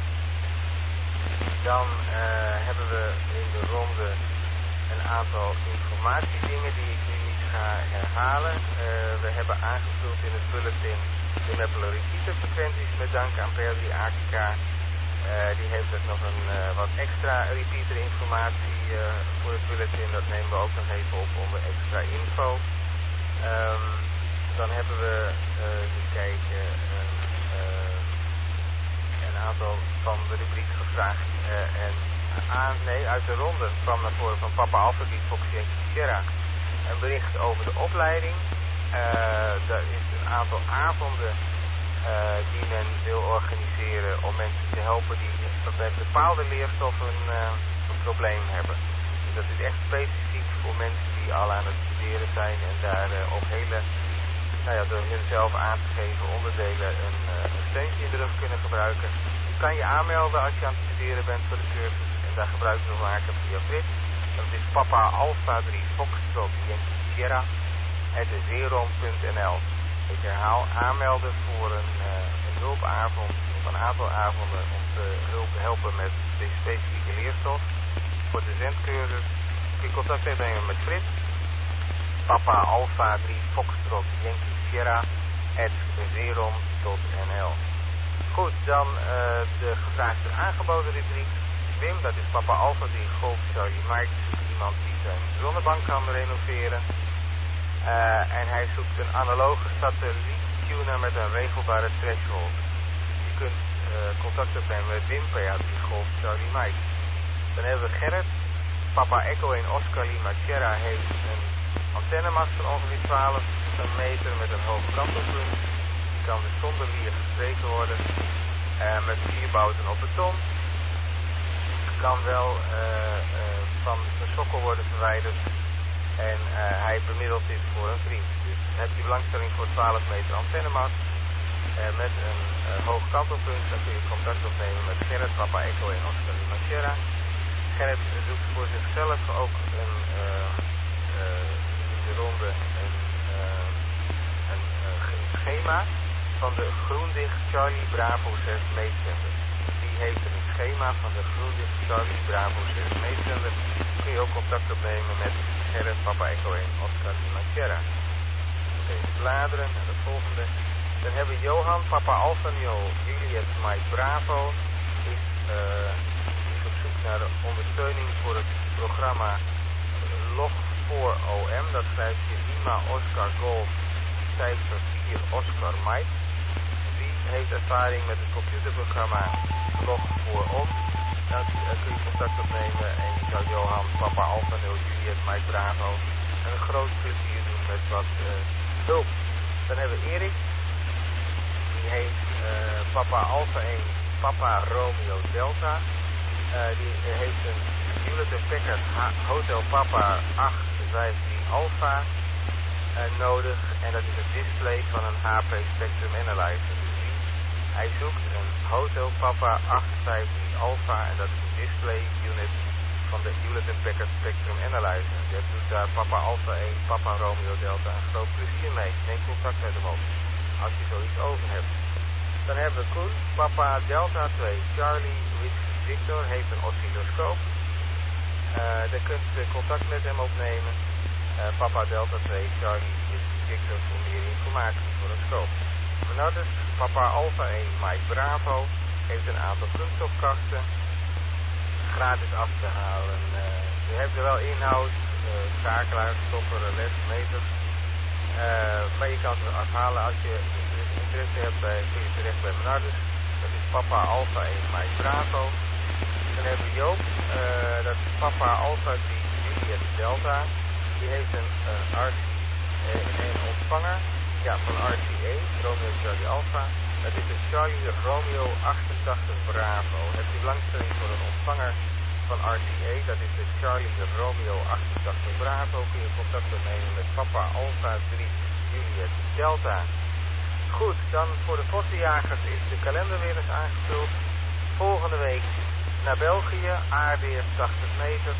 Dan hebben we in de ronde een aantal informatiedingen die ik nu niet ga herhalen. We hebben aangevuld in het bulletin de Meppel repeaterfrequenties met dank aan Per3 AKK. Die heeft ook nog een wat extra repeater informatie voor het bulletin. Dat nemen we ook nog even op onder extra info. Dan hebben we, even kijken, een aantal van de rubriek gevraagd. Uit de ronde kwam naar voren van Papa Alpha die Fox Yankee Sierra een bericht over de opleiding. Er is een aantal avonden die men wil organiseren om mensen te helpen die bij bepaalde leerstoffen een probleem hebben. Dus dat is echt specifiek voor mensen die al aan het studeren zijn en daar op hele, door hunzelf aan te geven onderdelen een steuntje in de rug kunnen gebruiken. Je kan je aanmelden als je aan het studeren bent voor de cursus en daar gebruik van maken via Frits. Dat is Papa Alpha 3 Foxtrot Yankee Sierra @veron.nl. Ik herhaal, aanmelden voor een hulpavond of een aantal avonden om te helpen met de specifieke leerstof voor de zendcursus. Kun je contact opnemen met Frits, Papa Alpha 3 Foxtrot Yankee Sierra @zerom.nl. Goed, dan de gevraagde aangeboden rubriek. Wim, dat is Papa Alpha 3 Golf Charlie Mike, iemand die zijn zonnebank kan renoveren. En hij zoekt een analoge satelliettuner met een regelbare threshold. Je kunt contact opnemen met Wim, PA3 Golf Charlie Mike. Dan hebben we Gerrit, Papa Echo 1 Oscar Lima Sierra heeft een antennemast van ongeveer 12 meter met een hoog kantelpunt. Die kan dus zonder lier gestreken worden. Met 4 bouten op beton. Kan wel van de sokkel worden verwijderd. En hij bemiddelt dit voor een vriend. Dus heb je belangstelling voor 12 meter antennemast met een hoog kantelpunt, dan kun je contact opnemen met Gerrit, Papa Echo en Oscar Lima Sierra. Gerrit zoekt voor zichzelf ook een in de ronde een schema van de Groendicht Charlie Bravo 6 meetzender. Die heeft een schema van de Groendicht Charlie Bravo 6 meetzender. Kun je ook contact opnemen met Gerrit, Papa Echo 1, Oscar Lima Sierra. Even bladeren naar de volgende. Dan hebben we Johan, Papa Alpha Neo, Juliet Mike Bravo. Is op zoek naar de ondersteuning voor het programma Log4OM. Dat schrijft je Lima Oscar Golf cijfer 4 Oscar Mike. Wie heeft ervaring met het computerprogramma Log4OM? Dan kun je contact opnemen en je zou Johan, Papa Alpha Neo, Juliet Mike Bravo een groot plezier doen met wat hulp. Dan hebben we Erik. Die heeft Papa Alpha 1, Papa Romeo Delta. Die heeft een Hewlett Packard Hotel Papa 853 Alpha nodig. En dat is het display van een HP Spectrum Analyzer. Dus hij zoekt een Hotel Papa 853 Alpha en dat is een display unit van de Hewlett Packard Spectrum Analyzer. Je doet daar Papa Alpha 1, Papa Romeo Delta een groot plezier mee. Neem contact met hem op als je zoiets over hebt. Dan hebben we Koen, Papa Delta 2, Charlie Victor heeft een oscilloscoop. Daar kunt u contact met hem opnemen. Papa Delta 2, Charlie Victor voor meer informatie voor een scoop. Benaderd, Papa Alpha 1, Mike Bravo heeft een aantal kunststofkasten gratis af te halen. Je hebt er wel inhoud, schakelaars, stopperen, les, meters. Maar je kan ze afhalen als je interesse hebt, kun je terecht bij Menardus. Dat is Papa Alpha 1 Mike Bravo. Dan hebben we Joop, dat is Papa Alpha 3 Juliet Delta. Die heeft een ontvanger van RCA, Romeo Charlie Alpha. Dat is een Charlie Romeo 88 Bravo. Heb je belangstelling voor een ontvanger van RCA, dat is de Charlie Romeo 88 Bravo. Kun je contact opnemen met Papa Alpha 3 Juliet Delta. Goed, dan voor de vossenjagers is de kalender weer eens aangevuld. Volgende week naar België, ARDF 80 meter.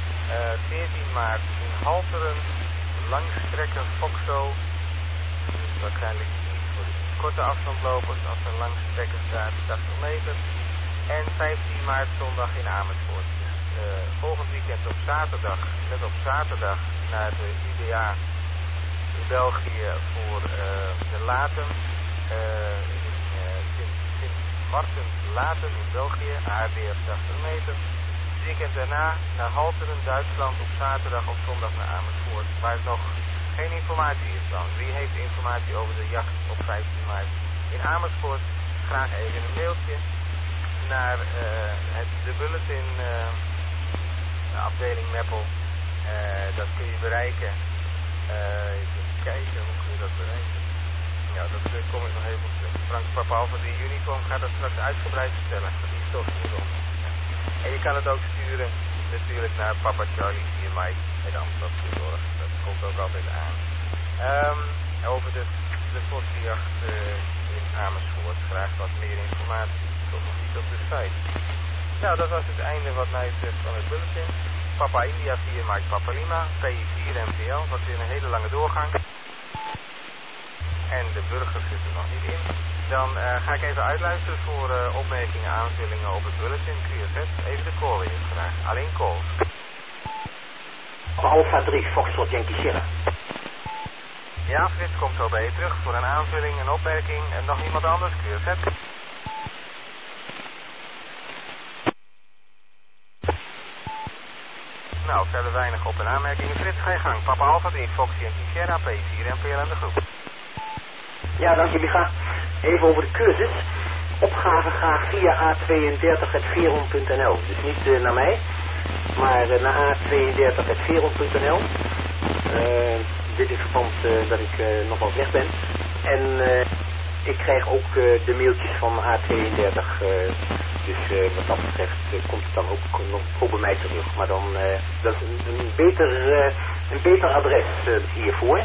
14 maart in Halteren, langstrekker Foxo. Dus waarschijnlijk niet voor de korte afstandlopers als een langstrekker staat 80 meter. En 15 maart zondag in Amersfoort. Dus volgend weekend op zaterdag, net op zaterdag, naar de UDA in België voor de Latem. Sint-Marten Latem in België, ARDF 80 meter. Het weekend daarna naar Halteren, Duitsland op zaterdag of zondag naar Amersfoort. Waar nog geen informatie is dan. Wie heeft informatie over de jacht op 15 maart in Amersfoort? Graag even een mailtje naar de bulletin de afdeling Meppel. Dat kun je bereiken. Even kijken, hoe kun je dat bereiken? Ja, dat kom ik nog even op terug. Frank Papa Alpha 3 Uniform gaat dat straks uitgebreid vertellen. Die stof hierom. En je kan het ook sturen natuurlijk naar Papa Charlie 4 Mike en Amsterdam. Dat komt ook altijd aan. Over de vossenjacht in Amersfoort. Graag wat meer informatie. Tot nog niet op de site. Nou, dat was het einde wat mij betreft van het bulletin. Papa India 4 Mike Papa Lima. PI4 MPL. Was weer een hele lange doorgang. en de burgers zitten nog niet in, dan ga ik even uitluisteren voor opmerkingen, aanvullingen op het bulletin QFZ. Even de call weer graag. Alleen calls. Alpha 3, Foxtrot Yankee Sierra. Ja, Frits komt zo bij je terug voor een aanvulling, een opmerking en nog iemand anders, QFZ. Nou, verder weinig op- en aanmerkingen. Frits, ga je gang. Papa Alpha 3, Fox Yankee Sierra, P4 en PL en de groep. Ja, dank je, Micha. Even over de cursus. Opgave graag via A32@veron.nl. Dus niet naar mij, maar naar A32@veron.nl. Dit in verband dat ik nog wel weg ben. En ik krijg ook de mailtjes van A32. Dus wat dat betreft komt het dan ook bij mij terug. Maar dan, dat is een beter adres hiervoor.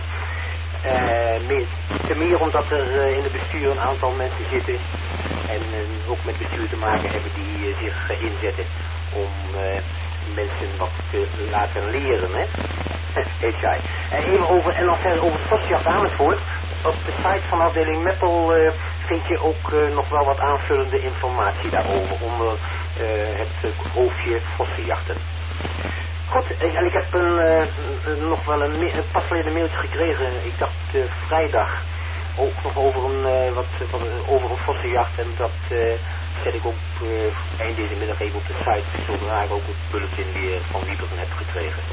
Ten meer omdat er in het bestuur een aantal mensen zitten en ook met bestuur te maken hebben die zich inzetten om mensen wat te laten leren, hè? Heet jij. Even over, en dan verder over het vossenjacht Amersfoort. Op de site van afdeling Meppel vind je ook nog wel wat aanvullende informatie daarover onder het hoofdje vossenjachten. Goed, en ik heb nog wel een pas geleden mailtje gekregen, ik dacht vrijdag, ook nog over over een vossenjacht en dat zet ik op eind deze middag even op de site, zodra ik ook het bulletin weer van Wieberen heb gekregen.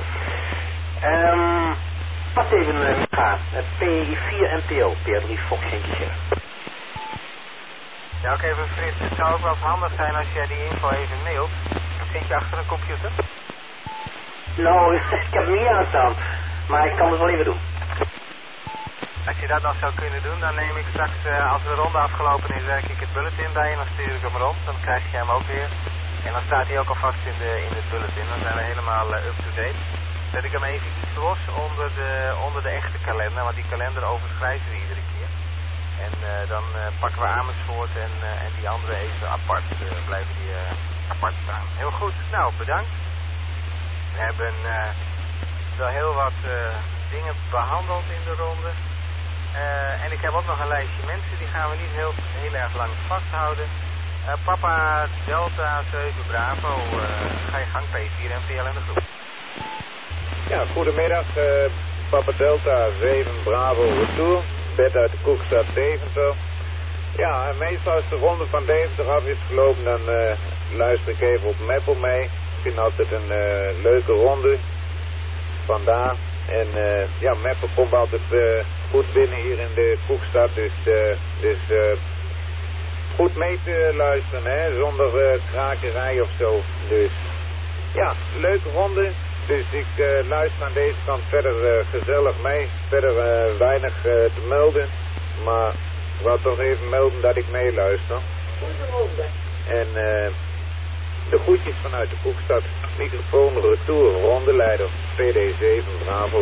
Pas even P4 NPO, PR3 Fox Yankee. Ja, oké, Frits, het zou ook wel eens handig zijn als jij die info even mailt. Zit je achter een computer? Nou, ik heb hem niet aanstaan, maar ik kan het wel even doen. Als je dat nog zou kunnen doen, dan neem ik straks, als de ronde afgelopen is, werk ik het bulletin bij je en dan stuur ik hem rond. Dan krijg je hem ook weer. En dan staat hij ook alvast in het bulletin. Dan zijn we helemaal up-to-date. Zet ik hem even iets los onder de echte kalender, want die kalender overschrijven we iedere keer. En dan pakken we Amersfoort en die andere even apart, blijven die apart staan. Heel goed, nou bedankt. We hebben wel heel wat dingen behandeld in de ronde. En ik heb ook nog een lijstje mensen, die gaan we niet heel erg lang vasthouden. Papa Delta 7 Bravo, ga je gang P4 en PL in de groep. Ja, goedemiddag. Papa Delta 7 Bravo retour. Bed uit de Koekstad Deventer. Ja, en meestal als de ronde van Deventer af is gelopen, dan luister ik even op Meppel mee. Ik vind altijd een leuke ronde. Vandaar. En ja, Meppel komt altijd goed binnen hier in de Koekstad. Dus goed mee te luisteren, hè, zonder krakerij of zo. Dus ja, leuke ronde. Dus ik luister aan deze kant verder gezellig mee. Verder weinig te melden. Maar ik wou toch even melden dat ik meeluister. En de groetjes vanuit de Koekstad. Microfoon retour, rondeleider PD7 Bravo.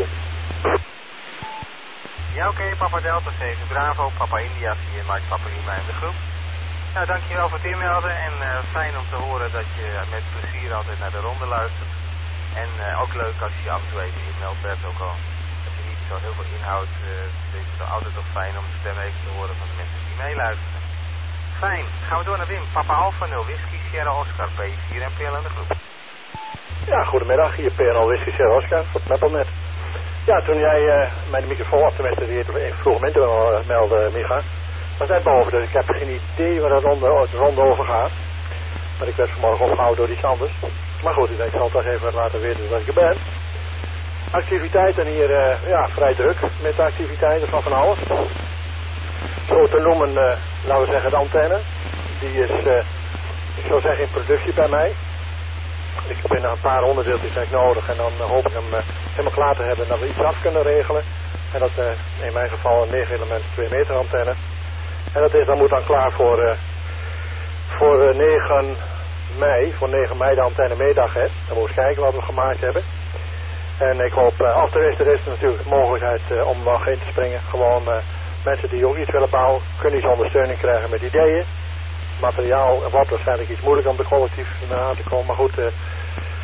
Ja, oké, Papa Delta 7 Bravo, Papa India 4, Mike Papa Lima in de groep. Nou, dankjewel voor het inmelden en fijn om te horen dat je met plezier altijd naar de ronde luistert. En ook leuk als je af en toe even inmeldt, Bert, ook al dat je niet zo heel veel inhoud. Het is altijd toch fijn om de stem even te horen van de mensen die meeluisteren. Fijn, gaan we door naar Wim. Papa Alpha 0 Whisky Sierra Oscar P4 en PL in de groep. Ja, goedemiddag, hier PNL Whisky Sierra Oscar, voor het Meppelnet. Ja, toen jij mij de microfoon af, tenminste die vroeg me in te melden, Micha, was net boven, dus ik heb geen idee waar de ronde over gaat. Maar ik werd vanmorgen opgehouden door iets anders. Maar goed, ik denk, ik zal toch even laten weten dat ik er ben. Activiteiten hier, ja, vrij druk met activiteiten van alles. Zo te noemen, laten we zeggen, de antenne. Die is, ik zou zeggen, in productie bij mij. Ik ben nog een paar onderdeeltjes nodig en dan hoop ik hem helemaal klaar te hebben en dat we iets af kunnen regelen. En dat in mijn geval een 9 element 2 meter antenne. En dat moet dan klaar voor 9 mei. Voor 9 mei de antenne meedag, hè. Dan moet we eens kijken wat we gemaakt hebben. En ik hoop, af de rest is natuurlijk de mogelijkheid om nog in te springen. Gewoon mensen die ook iets willen bouwen, kunnen iets ondersteuning krijgen met ideeën. Materiaal wordt waarschijnlijk iets moeilijk om er collectief aan te komen. Maar goed,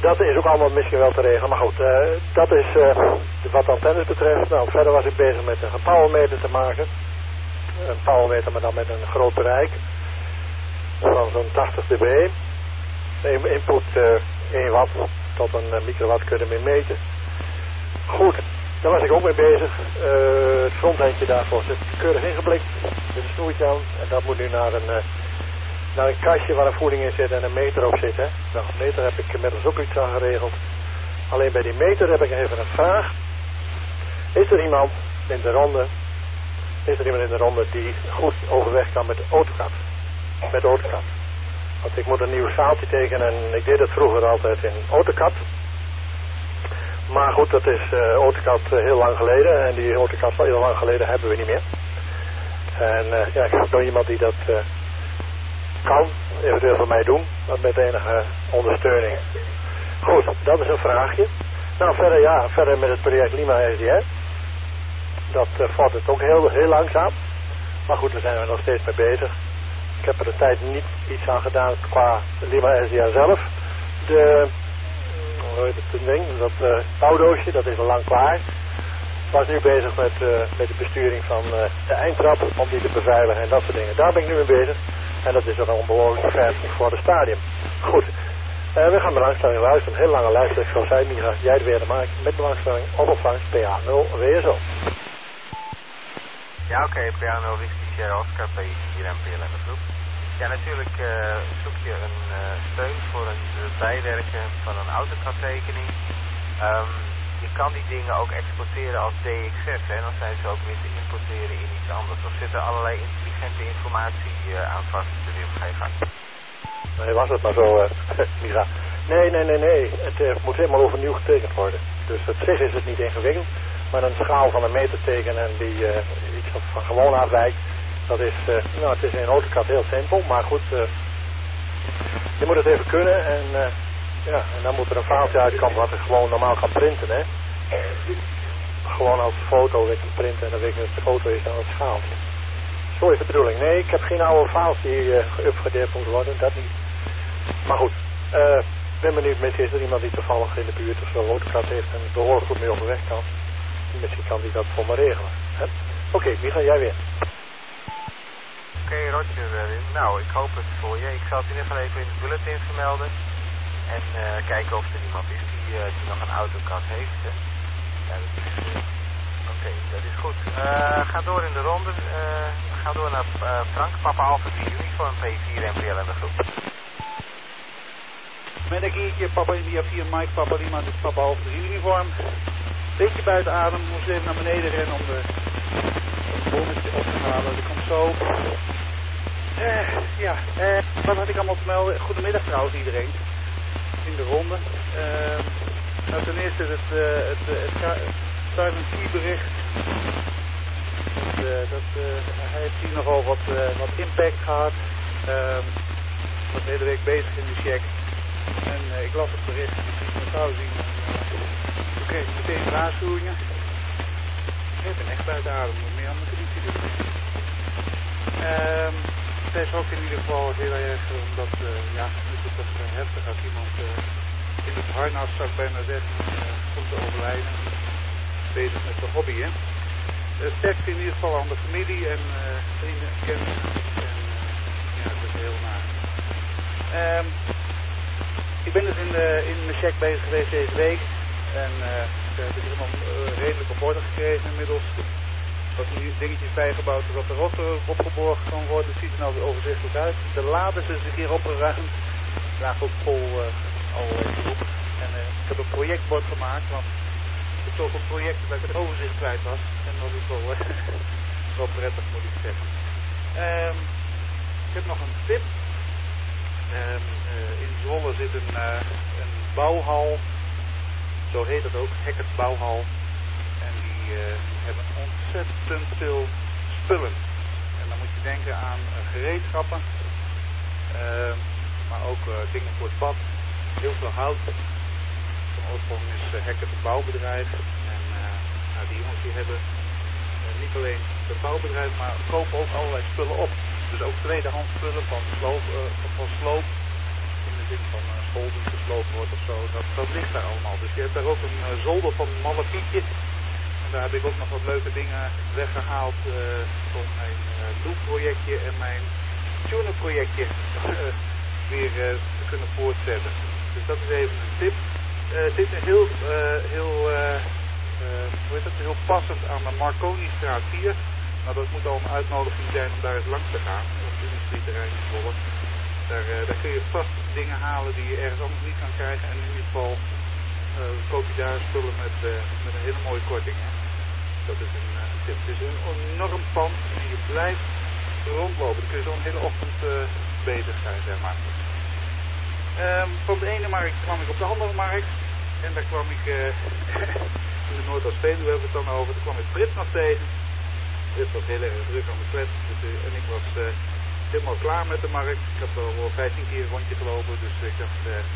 dat is ook allemaal misschien wel te regelen. Maar goed, dat is wat antennes betreft. Nou, verder was ik bezig met een powermeter te maken. Een powermeter, maar dan met een groot bereik. Van zo'n 80 dB. Input 1 watt tot een microwatt kunnen we meten. Goed, daar was ik ook mee bezig. Het frontendje daarvoor zit keurig ingeblikt. Er zit een snoertje aan. En dat moet nu naar een kastje waar een voeding in zit en een meter op zit. Hè. Nou, een meter heb ik inmiddels ook iets aan geregeld. Alleen bij die meter heb ik even een vraag. Is er iemand in de ronde die goed overweg kan met de AutoCAD? Met AutoCAD. Want ik moet een nieuw zaaltje tekenen en ik deed het vroeger altijd in AutoCAD. Maar goed, dat is AutoCAD heel lang geleden en die AutoCAD van heel lang geleden hebben we niet meer. En ja, ik heb nog iemand die dat kan, eventueel voor mij doen, met enige ondersteuning. Goed, dat is een vraagje. Nou, verder met het project Lima SDR. Dat vordert ook heel langzaam. Maar goed, daar zijn we nog steeds mee bezig. Ik heb er de tijd niet iets aan gedaan qua Lima SDR zelf. Hoe heet het ding? Dat bouwdoosje, dat is al lang klaar. Ik was nu bezig met de besturing van de eindtrap, om die te beveiligen en dat soort dingen. Daar ben ik nu mee bezig. En dat is nog een behoorlijk ver voor het stadium. Goed. We gaan belangstelling luisteren. Een heel lange lijst. Ik zou zeggen, Micha, jij het weer te maken met belangstelling op ontvangst PA0 WSO. Ja, oké, PA0 Whisky Sierra Oscar P4 en PLM groep. Ja, natuurlijk zoek je een steun voor het bijwerken van een AutoCAD-tekening. Je kan die dingen ook exporteren als DXF, hè, dan zijn ze ook weer te importeren in iets anders. Of zit er allerlei intelligente informatie aan vast, Wim, ga je gang. Nee, was het maar zo, Micha. Nee. Het moet helemaal overnieuw getekend worden. Dus op zich is het niet ingewikkeld. Maar een schaal van een meter tekenen en die iets van gewoon afwijkt. Dat is, het is in AutoCAD heel simpel. Maar goed, je moet het even kunnen. En en dan moet er een faaltje uitkomen wat ik gewoon normaal kan printen, hè. Gewoon als foto weet ik printen en dan weet ik dat de foto is dan het schaaltje. Zo is de bedoeling. Nee, ik heb geen oude files die geüpgradeerd moeten worden, dat niet. Maar goed, ben benieuwd, misschien is er iemand die toevallig in de buurt of zo AutoCAD heeft en behoorlijk goed mee overweg kan. Misschien kan die dat voor me regelen. Oké, wie ga jij weer? Oké, Roger. Nou, ik hoop het voor je. Ik zal het in ieder geval even in de bulletin vermelden. En kijken of er iemand is die nog een AutoCAD heeft. Hè. Ja, Oké, dat is goed. Ga door in de ronde. Ga door naar Frank, Papa Alpha Uniform P4 en PL en de groep. Met een keertje Papa India 4 Mike, Papa Lima, dit is Papa Alpha Uniform. Beetje buiten adem, moest even naar beneden rennen om de bonnetje op te halen. Dat komt zo. Wat had ik allemaal te melden? Goedemiddag trouwens iedereen. In de ronde. Nou, ten eerste het Silent Key bericht. Hij heeft hier nogal wat impact gehad. Was de hele week bezig in de check. En ik las het bericht, ik zou zien. Toen kreeg ik meteen waarschuwingen. Ik ben echt buiten adem, moet meer aan mijn conditie doen. Het is ook in ieder geval heel erg, omdat het is toch heftig als iemand in het harnas, zou ik bijna zeggen, komt te overlijden. Bezig met de hobby, hè. Sterkte in ieder geval aan de familie en vrienden en kennissen. En dat is heel naar. Ik ben dus in mijn check bezig geweest deze week. En ik heb helemaal redelijk op orde gekregen inmiddels. Er was nu dingetjes bijgebouwd zodat de rotter opgeborgen kan worden. Het ziet er nou weer overzichtelijk uit. De laden zijn een keer opgeruimd. Ik laag ook vol allerlei troep. En ik heb een projectbord gemaakt, want ik heb zoveel projecten dat ik het overzicht kwijt was. En dat is wel prettig, moet ik zeggen. Ik heb nog een tip. In Zwolle zit een bouwhal. Zo heet het ook, Hackert Bouwhal. En die hebben ontzettend veel spullen. En dan moet je denken aan gereedschappen. Maar ook dingen voor het bad. Heel veel hout. Van oorsprong is Hackert het bouwbedrijf. En die jongens die hebben niet alleen het bouwbedrijf, maar kopen ook allerlei spullen op. Dus ook tweedehands spullen van sloop in de in van een school die gesloten wordt of zo. Dat ligt daar allemaal. Dus je hebt daar ook een zolder van Malle Pietje. En daar heb ik ook nog wat leuke dingen weggehaald voor mijn loop-projectje en mijn tuner-projectje weer te kunnen voortzetten. Dus dat is even een tip. Het is heel passend aan de Marconistraat 4. Nou, dat moet al een uitnodiging zijn om daar eens langs te gaan. Op het industrieterrein in Zwolle. Daar kun je vast dingen halen die je ergens anders niet kan krijgen. En in ieder geval koop je daar spullen met een hele mooie korting. Hè. Dat is een tip. Het is een enorm pand en je blijft rondlopen. Dan kun je zo'n hele ochtend bezig zijn, zeg maar. Van de ene markt kwam ik op de andere markt. En daar kwam ik in de Noordoost-Veluwe hebben we het dan over. Daar kwam ik Frits nog tegen. Frits was heel erg druk aan de klets. En ik was helemaal klaar met de markt. Ik heb al 15 keer een rondje gelopen. Dus ik dacht...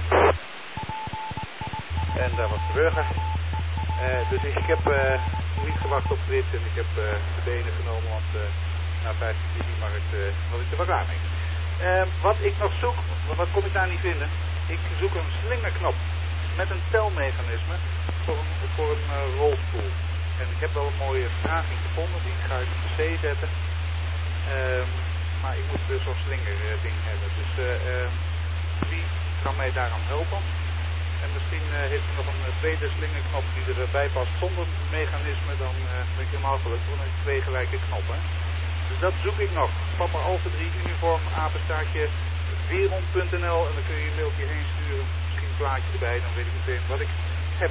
En daar was de burger. Dus ik heb niet gewacht op Frits. En ik heb de benen genomen. Want na 15 keer die markt was ik er wel klaar mee. Wat ik nog zoek, wat kon ik daar niet vinden? Ik zoek een slingerknop met een telmechanisme voor een rolstoel. En ik heb wel een mooie vertraging gevonden, die ga ik op de C zetten. Maar ik moet zo'n slingerding hebben. Dus wie kan mij daaraan helpen? En misschien heeft er nog een tweede slingerknop die erbij past zonder mechanisme, dan ben ik helemaal gelukt. Dan heb ik 2 gelijke knoppen. Dus dat zoek ik nog. Papa Alpha 3 uniform, apenstaartje, weerom.nl en dan kun je een mailtje heen sturen. Misschien een plaatje erbij, dan weet ik meteen wat ik heb.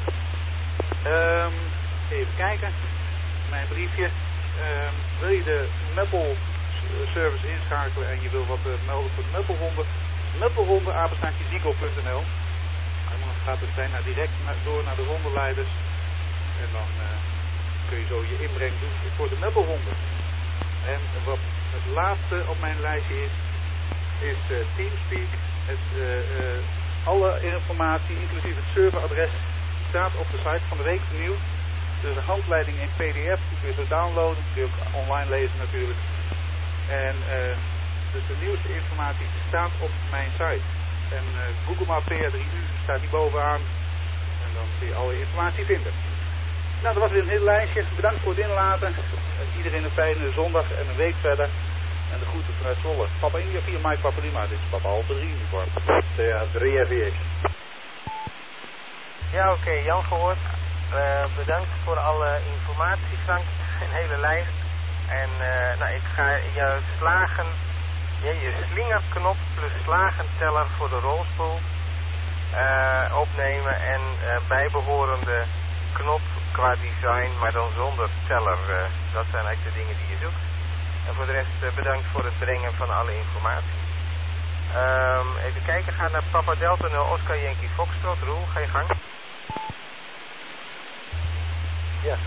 Even kijken. Mijn briefje. Wil je de Meppel service inschakelen en je wil wat melden voor de Meppelronde? Meppelronde, apenstaartje, zico.nl. Dan gaat het bijna direct door naar de rondeleiders. En dan kun je zo je inbreng doen voor de Meppelronde. En wat het laatste op mijn lijstje is Teamspeak. Alle informatie, inclusief het serveradres, staat op de site van de week vernieuwd. Dus een handleiding in PDF, die kun je zo downloaden, die kun je ook online lezen natuurlijk. En dus de nieuwste informatie staat op mijn site. En Google Maps PR3U staat hier bovenaan. En dan kun je alle informatie vinden. Nou, dat was weer een heel lijstje. Bedankt voor het inlaten. Iedereen een fijne zondag en een week verder. En de groeten vanuit Zwolle. Papa India 4, Mike Papa Lima. Dit is Papa Alpha 3 uniform. Ja, 3 FX. Ja, oké, Jan gehoord. Bedankt voor alle informatie, Frank. Een hele lijst. En nou, ik ga je slagen, je slingerknop plus slagenteller voor de rolstoel opnemen. En bijbehorende knop qua design, maar dan zonder teller. Dat zijn eigenlijk de dingen die je zoekt. En voor de rest bedankt voor het brengen van alle informatie. Even kijken, ga naar Papa Delta 0 Oscar Yankee Foxtrot. Roel, ga je gang. Ja.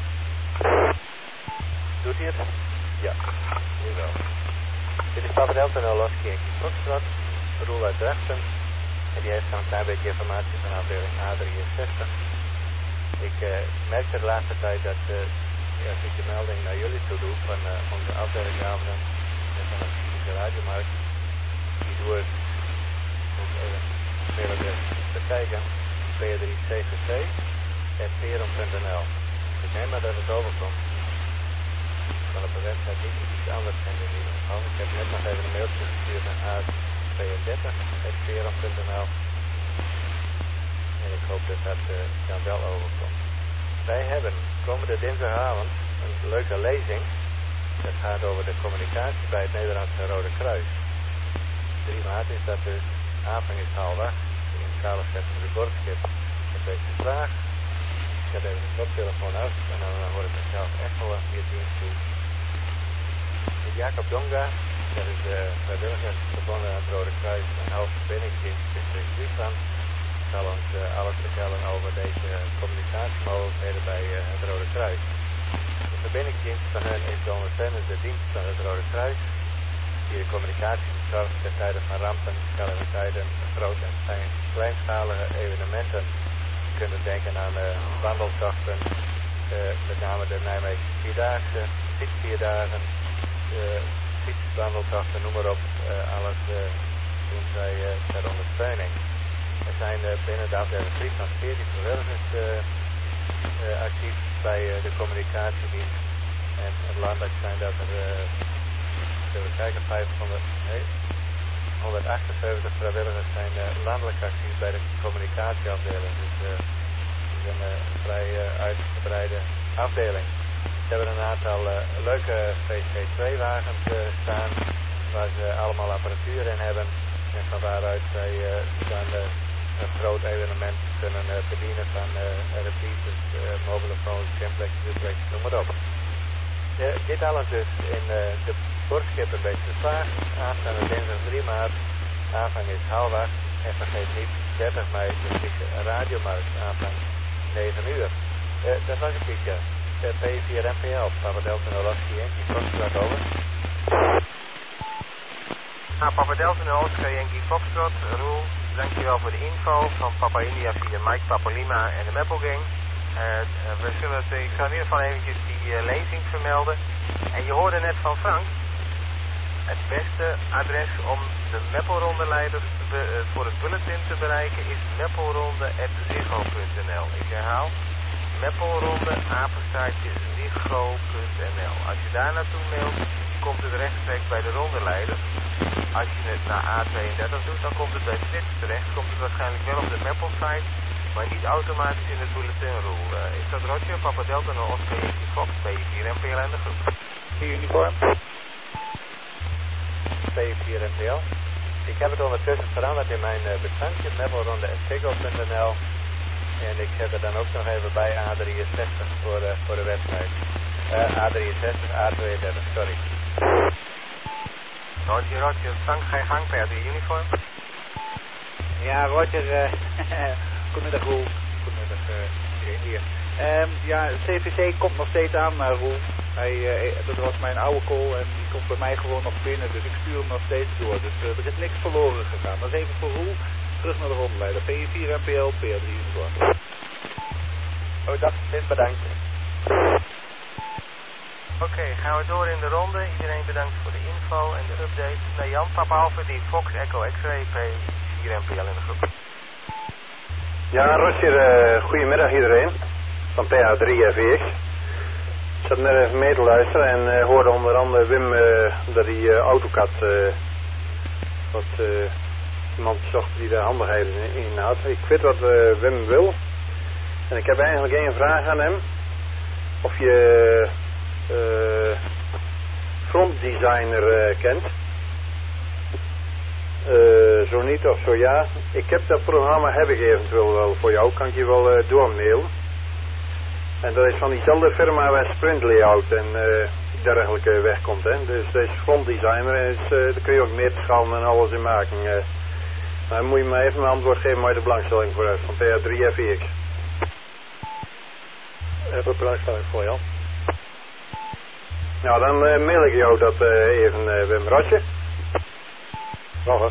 Doet hij het? Ja, nu wel. Dit is Papa Delta 0 Oscar Yankee Foxtrot. Roel uit Drachten. En die heeft dan een klein beetje informatie van afdeling A63. Ik merkte de laatste tijd dat als ik de melding naar jullie toe doe van onze afdelingamen en van de radiomarkt, die doe ik even te kijken, p3ccc@perom.nl. Ik neem maar dat het overkomt. Van op de website niet iets anders zijn dan die. Ik heb net nog even een mailtje gestuurd naar a32@perom.nl. En ik hoop dat dat dan wel overkomt. Wij hebben komende dinsdagavond een leuke lezing. Dat gaat over de communicatie bij het Nederlandse Rode Kruis. 3 maart is dat dus. Aanvang is 7:30. In Karel zetten de Borgschip een beetje vraag. Ik zet even de koptelefoon af en dan hoor ik mezelf echt wel via dienst toe. Jacob Donga, dat is de vrijwilliger verbonden aan het Rode Kruis en hoofdverbindingsdienst in Friesland. Zal ons alles vertellen over deze communicatiemogelijkheden bij het Rode Kruis. De verbindingsdienst van hen is de ondersteunende dienst van het Rode Kruis, die de communicatie verzorgt ten tijde van rampen, calamiteiten, grote en kleinschalige evenementen. Je kunt denken aan wandeltochten, met name de Nijmegen Vierdaagse, fietsvierdagen, fietswandeltochten, noem maar op. Alles doen zij ter ondersteuning. ondersteuning. Er zijn binnen de afdeling Friesland 14 vrijwilligers actief bij de communicatiedienst. En landelijk zijn dat er, zullen we kijken, 178 vrijwilligers zijn landelijk actief bij de communicatieafdeling. Dus het is een vrij uitgebreide afdeling. We hebben een aantal leuke VC2-wagens staan, waar ze allemaal apparatuur in hebben. En van waaruit zij een groot evenement kunnen bedienen van repeaters, mobielefoons, simplexes, duplexes, noem maar op. Dit alles dus in de Borgschippenbeekstervaart, aanstaande dinsdag 3 maart. Aanvang is 7:30 en vergeet niet 30 mei de Friese radiomarkt, aanvang 9 uur. Dat was een beetje P4 NPL, Papa Delta Nolaski Yankee Foxtrot, over. Papa Delta Nolaski Yankee Foxtrot, Roel, dankjewel voor de info van Papa India via Mike, Papa Lima en de Meppelgang. Ik zal in ieder geval eventjes die lezing vermelden. En je hoorde net van Frank, het beste adres om de Meppelrondeleiders voor het bulletin te bereiken is meppelronde@ziggo.nl. Ik herhaal, meppelronde@ziggo.nl. Als je daar naartoe mailt, komt het rechtstreeks bij de rondeleiders. Als je het naar A32 doet, dan komt het bij Frits terecht. Komt het waarschijnlijk wel op de Meppel-site, maar niet automatisch in het bulletinrol. Is dat Roger? Papa Delta en Oscar Yankee Fox, P4 NPL en de groep. Uniform. P4 NPL. Ik heb het ondertussen veranderd in mijn bestandje, meppelronde@ziggo.nl. En ik zet er dan ook nog even bij A63 voor de website. A63, A32, sorry. Roger, Frank, ga je gang, P3 Uniform. Ja, Roger, goedemiddag Roel. Goedemiddag iedereen hier. Ja, CVC komt nog steeds aan, Roel. Dat was mijn oude call en die komt bij mij gewoon nog binnen, dus ik stuur hem nog steeds door. Dus er is niks verloren gegaan. Dat is even voor Roel, terug naar de rondleider. P4 NPL, P3 Uniform. Oh, dat is bedankt. Oké, gaan we door in de ronde. Iedereen bedankt voor de info en de update. Nou Jan, Papa Alpha, die Fox Echo X-Ray P4 NPL in de groep. Ja, Roger, goedemiddag iedereen. Van PH3FX. Ik zat net even mee te luisteren en hoorde onder andere Wim dat die AutoCAD wat iemand zocht die de handigheden in had. Ik weet wat Wim wil. En ik heb eigenlijk één vraag aan hem. Of je frontdesigner kent. Zo niet of zo ja. Ik heb dat programma, heb ik eventueel wel voor jou. Kan ik je wel doormailen. En dat is van diezelfde firma waar Sprint Layout en dergelijke wegkomt. Hè. Dus dat is frontdesigner en daar kun je ook meterschalen en alles in maken. Maar dan moet je me even een antwoord geven waar je de belangstelling voor hebt. Van PH3FX. Even belangstelling voor Jan. Nou, dan mail ik jou dat even, Wim. Roger. Roger.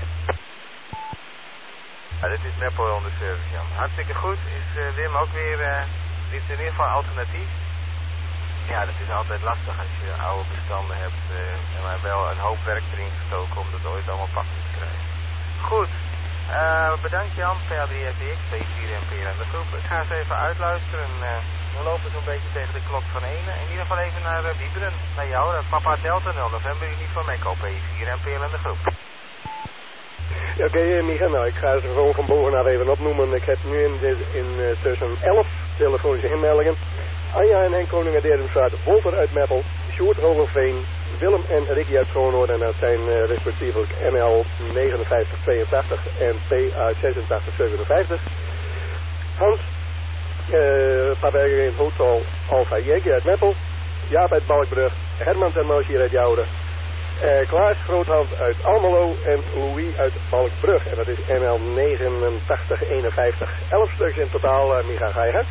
Ja, dit is Meppel on the service, Jan. Hartstikke goed. Is Wim ook weer, dit is in ieder geval alternatief. Ja, dat is altijd lastig als je oude bestanden hebt. En maar wel een hoop werk erin gestoken om dat ooit allemaal pakken te krijgen. Goed. Bedankt Jan, PH3FX, P4 NPL en de groep. Ik ga eens even uitluisteren. We lopen zo'n beetje tegen de klok van 1. In ieder geval even naar Wieberen, naar jou. Papa Delta 0 november uniform Echo P4 NPL en de groep. Ja, oké, Micha, nou ik ga ze gewoon van bovenaf even opnoemen. Ik heb nu in tussen 11 telefonische inmeldingen. Anja en Henk Koningen Derenswaard, Wolter uit Meppel, Sjoerd Hogenveen, Willem en Ricky uit Schoonhoorn. En dat zijn respectievelijk NL 5982 en PA 8657. Hans, Paberger in Hotel Alpha Yankee uit Meppel. Jaap uit Balkbrug, Hermans en Moosje uit Jouden. Klaas Groothand uit Almelo en Louis uit Balkbrug. En dat is NL 8951. 11 stuks in totaal, Micha, ga je gang.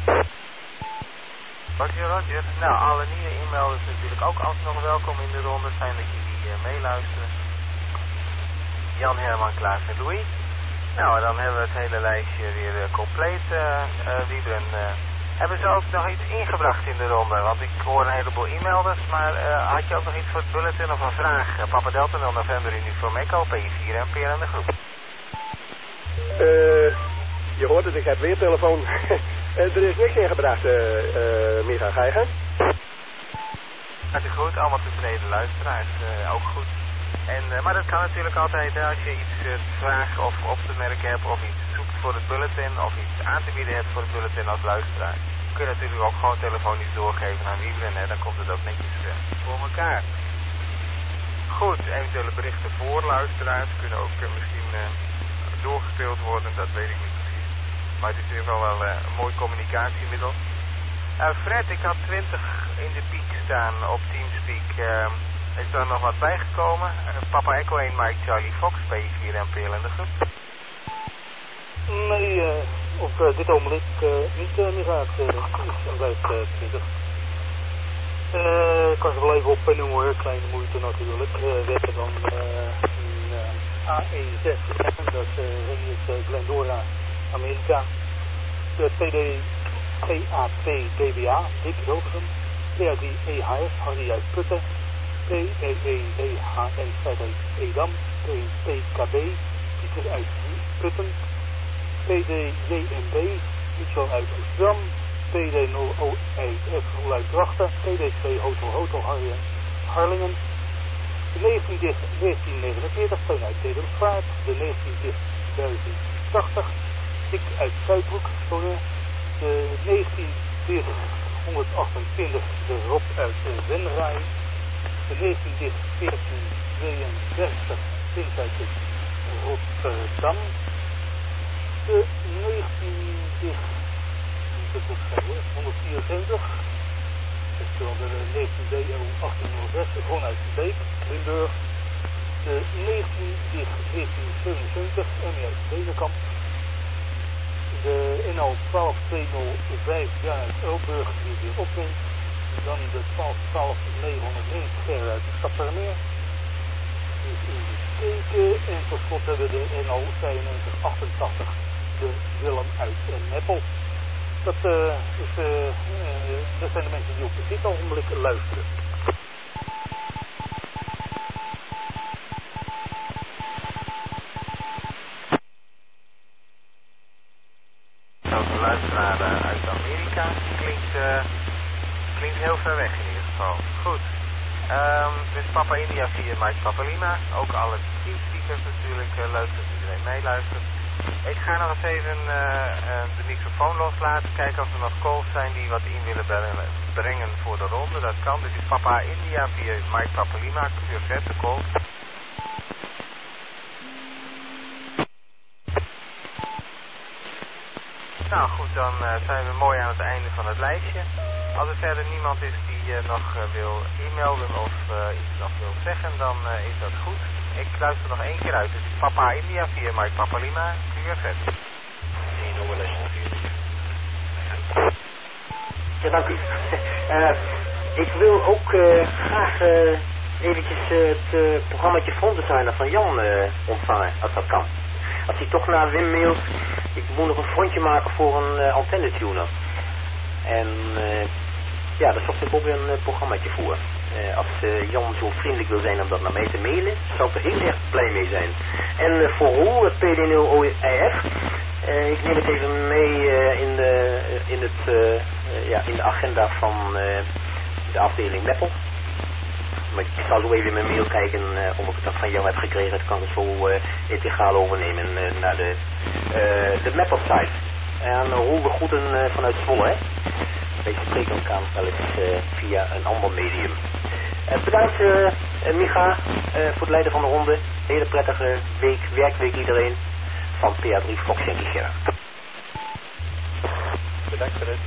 Roger. Nou, alle nieuwe e-mailers natuurlijk ook altijd nog welkom in de ronde. Fijn dat jullie meeluisteren. Jan, Herman, Klaas en Louis. Nou, dan hebben we het hele lijstje weer compleet. Wieberen, hebben ze ook nog iets ingebracht in de ronde? Want ik hoor een heleboel e-mailers, maar had je ook nog iets voor het bulletin of een vraag? Papa Delta 0 november uniform Echo, P4 NPL en de groep. dus ik heb weer telefoon. Er is niks ingebracht, Micha, ga je gaan? Hartstikke goed, allemaal tevreden luisteraars, ook goed. Maar dat kan natuurlijk altijd, als je iets te vragen of op te merken hebt, of iets zoekt voor het bulletin, of iets aan te bieden hebt voor het bulletin als luisteraar. Kun je natuurlijk ook gewoon telefonisch doorgeven aan Wiebren, en dan komt het ook netjes voor elkaar. Goed, eventuele berichten voor luisteraars kunnen ook misschien doorgespeeld worden, dat weet ik niet precies. Maar het is in ieder geval wel een mooi communicatiemiddel. Fred, ik had 20 in de piek staan op Teamspeak. Is er nog wat bijgekomen? Papa Echo 1, Mike Charlie Fox, P4 en PL in de groep? Nee, op dit ogenblik niet, Micha. Het blijft 20. Ik kan ze wel even opnoemen, kleine moeite natuurlijk. We hebben dan A16, dat is Glendora, Amerika. De PAP DBA, Dick Hilversum. PAD EHF, Hardy uit Putten. PEEDH en Fred uit Edam. PKB, Pieter uit Putten. PDJNB, Michel uit Amsterdam. PD0OEF, Roel uit Drachten. PD2 Hotel Harlingen. De 1949, Teun uit Dedemsvaart. De 1980, ik uit Zuidbroek, sorry. De 1928, de Rob uit Wenraai. De 1932, Pint uit Rotterdam. De 174, dat is wel de 19D 1806, gewoon uit de Beek, Limburg. De 1477, Emmy uit Beverkamp. De NL 12205, Jan uit Elburg, die weer opneemt. Dan de 12-990 Ger uit Stadtermeer. Dus in de steken. En tot slot hebben we de NL 9288, de Willem uit Meppel. Dat zijn de mensen die op dit ogenblik luisteren. De luisteraar uit Amerika klinkt heel ver weg in ieder geval. Goed. Dus Papa India via Mike Papa Lima. Ook alle teamspeakers natuurlijk. Leuk dat iedereen meeluistert. Ik ga nog eens even de microfoon loslaten. Kijken of er nog calls zijn die wat in willen brengen voor de ronde. Dat kan. Dit is Papa India via Mike Papa Lima. QZ de call. Nou goed, dan zijn we mooi aan het einde van het lijstje. Als er verder niemand is die nog wil e-mailen of iets nog wil zeggen, dan is dat goed. Ik luister nog één keer uit. Dit is Papa India via Mike Papa Lima, QRZ. Ja, dank u. Ik wil ook graag eventjes het programmaatje Frontdesigner van Jan ontvangen, als dat kan. Als hij toch naar Wim mailt, ik moet nog een frontje maken voor een antennetuner. En ja, daar zocht ik ook weer een programmaatje voor. Als Jan zo vriendelijk wil zijn om dat naar mij te mailen, zou ik er heel erg blij mee zijn. En voor Roel, het PD0OEF, ik neem het even mee in de agenda van de afdeling Meppel. Maar ik zal zo even in mijn mail kijken of ik dat van jou heb gekregen. Dat kan ik zo integraal overnemen naar de Meppel site. En Roel, we groeten vanuit Zwolle, hè. Wij spreken elkaar wel eens via een ander medium. Bedankt Micha voor het leiden van de ronde. Hele prettige werkweek iedereen. Van PA3 Fox en Kicher. Bedankt voor dit.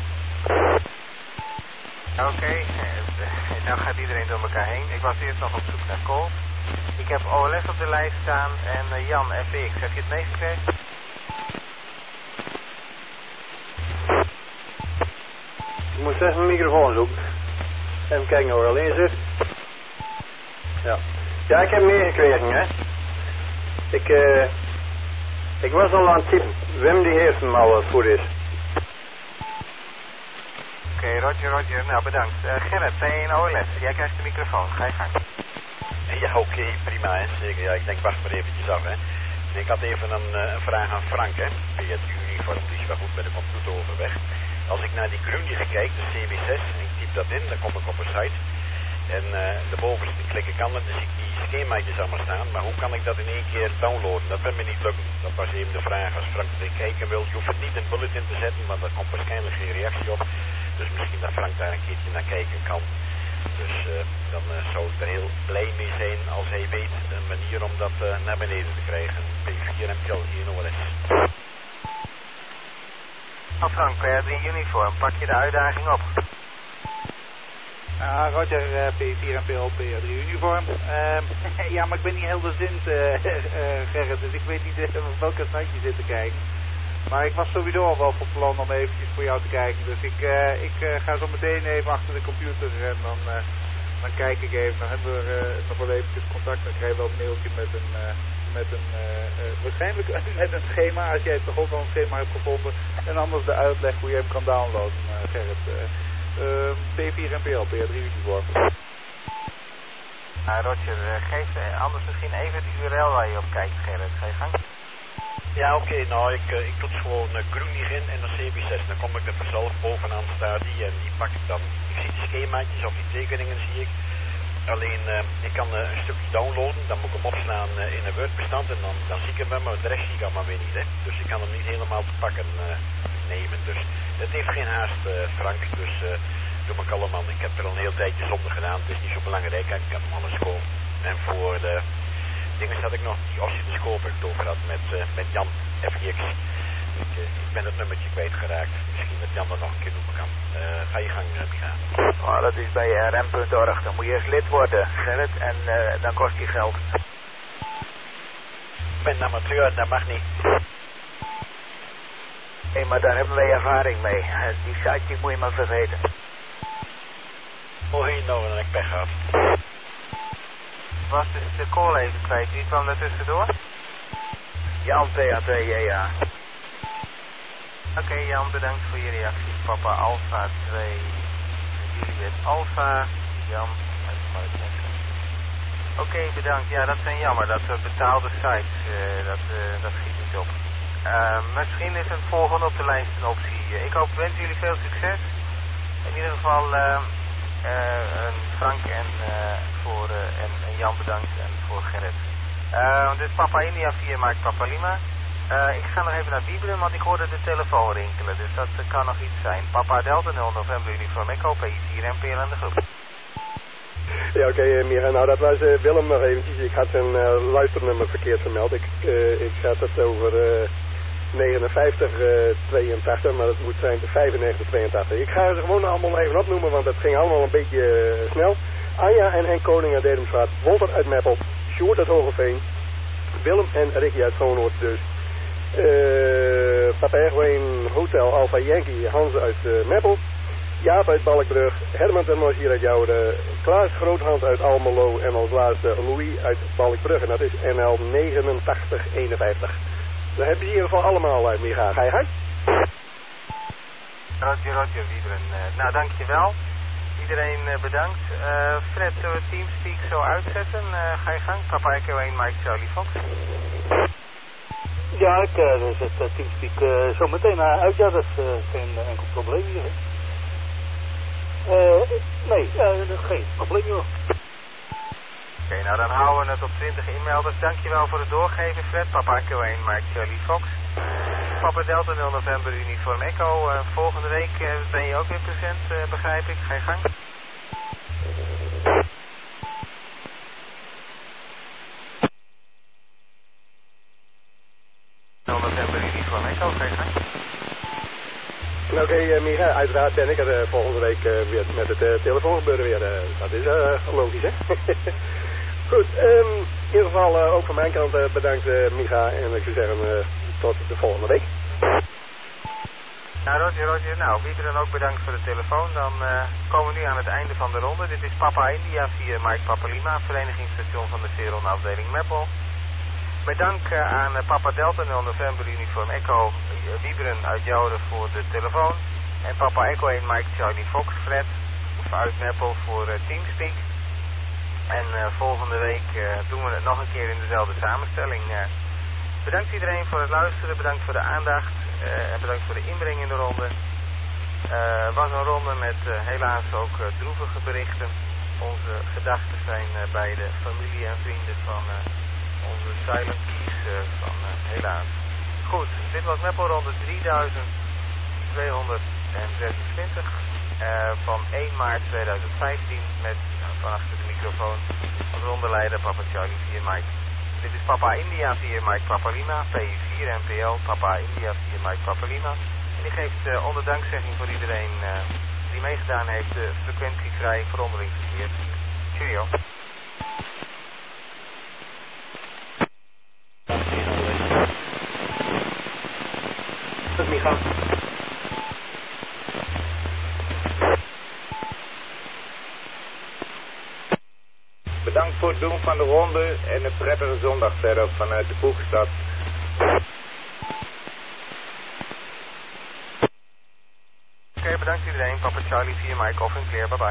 Oké, nou gaat iedereen door elkaar heen. Ik was eerst nog op zoek naar calls. Ik heb OLS op de lijst staan en Jan FX. Heb je het meegekregen? Ik moet even mijn microfoon zoeken. Even kijken hoe er alleen zit. Ja, ik heb meegekregen, hè. Ik was al aan het typen. Wim die heeft hem al voor is. Oké, Roger. Nou, bedankt. Gerrit, ben je in OLS? Jij krijgt de microfoon. Ga je gang. Ja, oké, prima, hè. Zeker. Ja, ik denk, wacht maar eventjes af, hè. Ik had even een vraag aan Frank, hè. Via het uniform, die is wel goed met de computer overweg. Als ik naar die Grundig kijk, de CB6, en ik typ dat in, dan kom ik op een site. En daarboven klik ik aan en dan zie ik die schemaatjes allemaal staan. Maar hoe kan ik dat in één keer downloaden? Dat kan me niet lukken. Dat was even de vraag. Als Frank er kijken wil, je hoeft het niet in bulletin te zetten, want daar komt waarschijnlijk geen reactie op. Dus misschien dat Frank daar een keertje naar kijken kan. Dus dan zou ik er heel blij mee zijn als hij weet een manier om dat naar beneden te krijgen. P4 en PL1 ORS. Nou Frank, P3 uniform, pak je de uitdaging op? Roger, P4 en P3 uniform. Ja, maar ik ben niet heel doorzind, Gerrit, dus ik weet niet welke site je zit te kijken. Maar ik was sowieso al wel van plan om eventjes voor jou te kijken. Dus ik ga zo meteen even achter de computer en dan kijk ik even. Dan hebben we nog wel eventjes contact. Dan krijg je wel een mailtje waarschijnlijk met een schema. Als jij het toch ook al een schema hebt gevonden. En anders de uitleg hoe je hem kan downloaden, Gerrit. P4 en PL, P3 uniform. Roger, geef anders misschien even de URL waar je op kijkt, Gerrit. Ga je gang? Ja, oké, nou, ik toets gewoon Grundig in en dan CB6. Dan kom ik er vanzelf bovenaan, staat die en die pak ik dan. Ik zie die schemaatjes of die tekeningen zie ik. Alleen, ik kan een stukje downloaden, dan moet ik hem opslaan in een Word-bestand en dan zie ik hem, maar de rest zie ik allemaal weer niet, hè. Dus ik kan hem niet helemaal te pakken nemen. Dus het heeft geen haast, Frank, dus doe maar kalm man. Ik heb er al een heel tijdje zonder gedaan, het is niet zo belangrijk, ik kan hem alles kopen. En voor de dingen had ik nog die oscilloscoop ik het over had met Jan FGX. Ik ben het nummertje kwijtgeraakt. Misschien dat Jan dat nog een keer doen kan. Ga je gang, Micha. Oh, dat is bij rem.org. Dan moet je eens lid worden, Gerrit. En dan kost die geld. Ik ben een amateur, dat mag niet. Nee, maar daar hebben wij ervaring mee. Die site moet je maar vergeten. Oh, nou, dan heb ik pech gehad. Was dus de call even kwijt. Wie kwam daar tussendoor? Jan, PA2JA. Oké, Jan, bedankt voor je reactie. Papa Alpha 2, Juliet Alpha, Jan, Oké, bedankt. Ja, dat zijn jammer. Dat betaalde sites, dat schiet niet op. Misschien is een volgende op de lijst een optie. Ik wens jullie veel succes. In ieder geval Frank en Jan bedankt en voor Gerrit. Dit is Papa India 4 maakt Papa Lima. Ik ga nog even naar Bibelen, want ik hoorde de telefoon rinkelen, dus dat kan nog iets zijn. Papa Delta 0 november uniform, ik hoop P4 en PL aan de groep. Ja, oké, Mira, nou dat was Willem nog eventjes. Ik had zijn luisternummer verkeerd vermeld. Ik had het over 5982, maar het moet zijn 9582. Ik ga ze gewoon allemaal even opnoemen, want dat ging allemaal een beetje snel. Anja en Henk Koning uit Dedemsvaart, Wolter uit Meppel, Sjoerd uit Hogeveen, Willem en Ricky uit Zoonoord dus. Papa Erwin Hotel Alpha Yankee, Hans uit Meppel, Jaap uit Balkbrug, Herman en Mosier uit Jouden, Klaas Groothand uit Almelo en als laatste Louis uit Balkbrug. En dat is NL 8951. Dan heb je in ieder geval allemaal uit Micha. Ga je gang? Roger, Wieberen. Nou, dankjewel. Iedereen bedankt. Fred, zullen we Teamspeak zo uitzetten? Ga je gang. Papa Echo 1, Mike Charlie Fox. Ja, ik zet Teamspeak zo meteen uit. Ja, dat is geen enkel probleem hier. Nee, geen probleem joh. Oké, nou dan houden we het op 20 inmelders. Dankjewel voor het doorgeven, Fred. Papa Echo 1, Mike Charlie Fox. Papa Delta 0 november uniform Echo. Volgende week ben je ook weer present, begrijp ik. Ga je gang. November uniform Echo, ga je gang. Oké, Micha, uiteraard ben ik er volgende week weer met het telefoongebeuren weer. Dat is logisch, hè? Goed, in ieder geval ook van mijn kant bedankt Micha en ik zou zeggen tot de volgende week. Nou, Roger. Nou, wie dan ook bedankt voor de telefoon. Dan komen we nu aan het einde van de ronde. Dit is Papa India 4 Mike Papa Lima, verenigingsstation van de Zeeron afdeling Meppel. Met dank aan Papa Delta 0 november uniform Echo Wieberen uit Jouden voor de telefoon. En Papa Echo 1 Mike Charlie Fox Fred uit Meppel voor Teamspeak. En volgende week doen we het nog een keer in dezelfde samenstelling. Bedankt iedereen voor het luisteren, bedankt voor de aandacht en bedankt voor de inbreng in de ronde. Het was een ronde met helaas ook droevige berichten. Onze gedachten zijn bij de familie en vrienden van onze Silent Keys helaas. Goed, dit was Meppel ronde 3226 van 1 maart 2015 met van achter de microfoon als rondeleider Papa Charlie 4 Mike. Dit is Papa India 4 Mike Papa Lima, P4 NPL, Papa India 4 Mike Papa Lima. En die geeft onder dankzegging voor iedereen die meegedaan heeft frequentievrij verondering verkeerd. Cheerio. Dat is Micha. Bedankt voor het doen van de ronde en een prettige zondag verder vanuit de Koekstad. Oké, bedankt iedereen. Papa Charlie 4 Mike off en clear. Bye bye.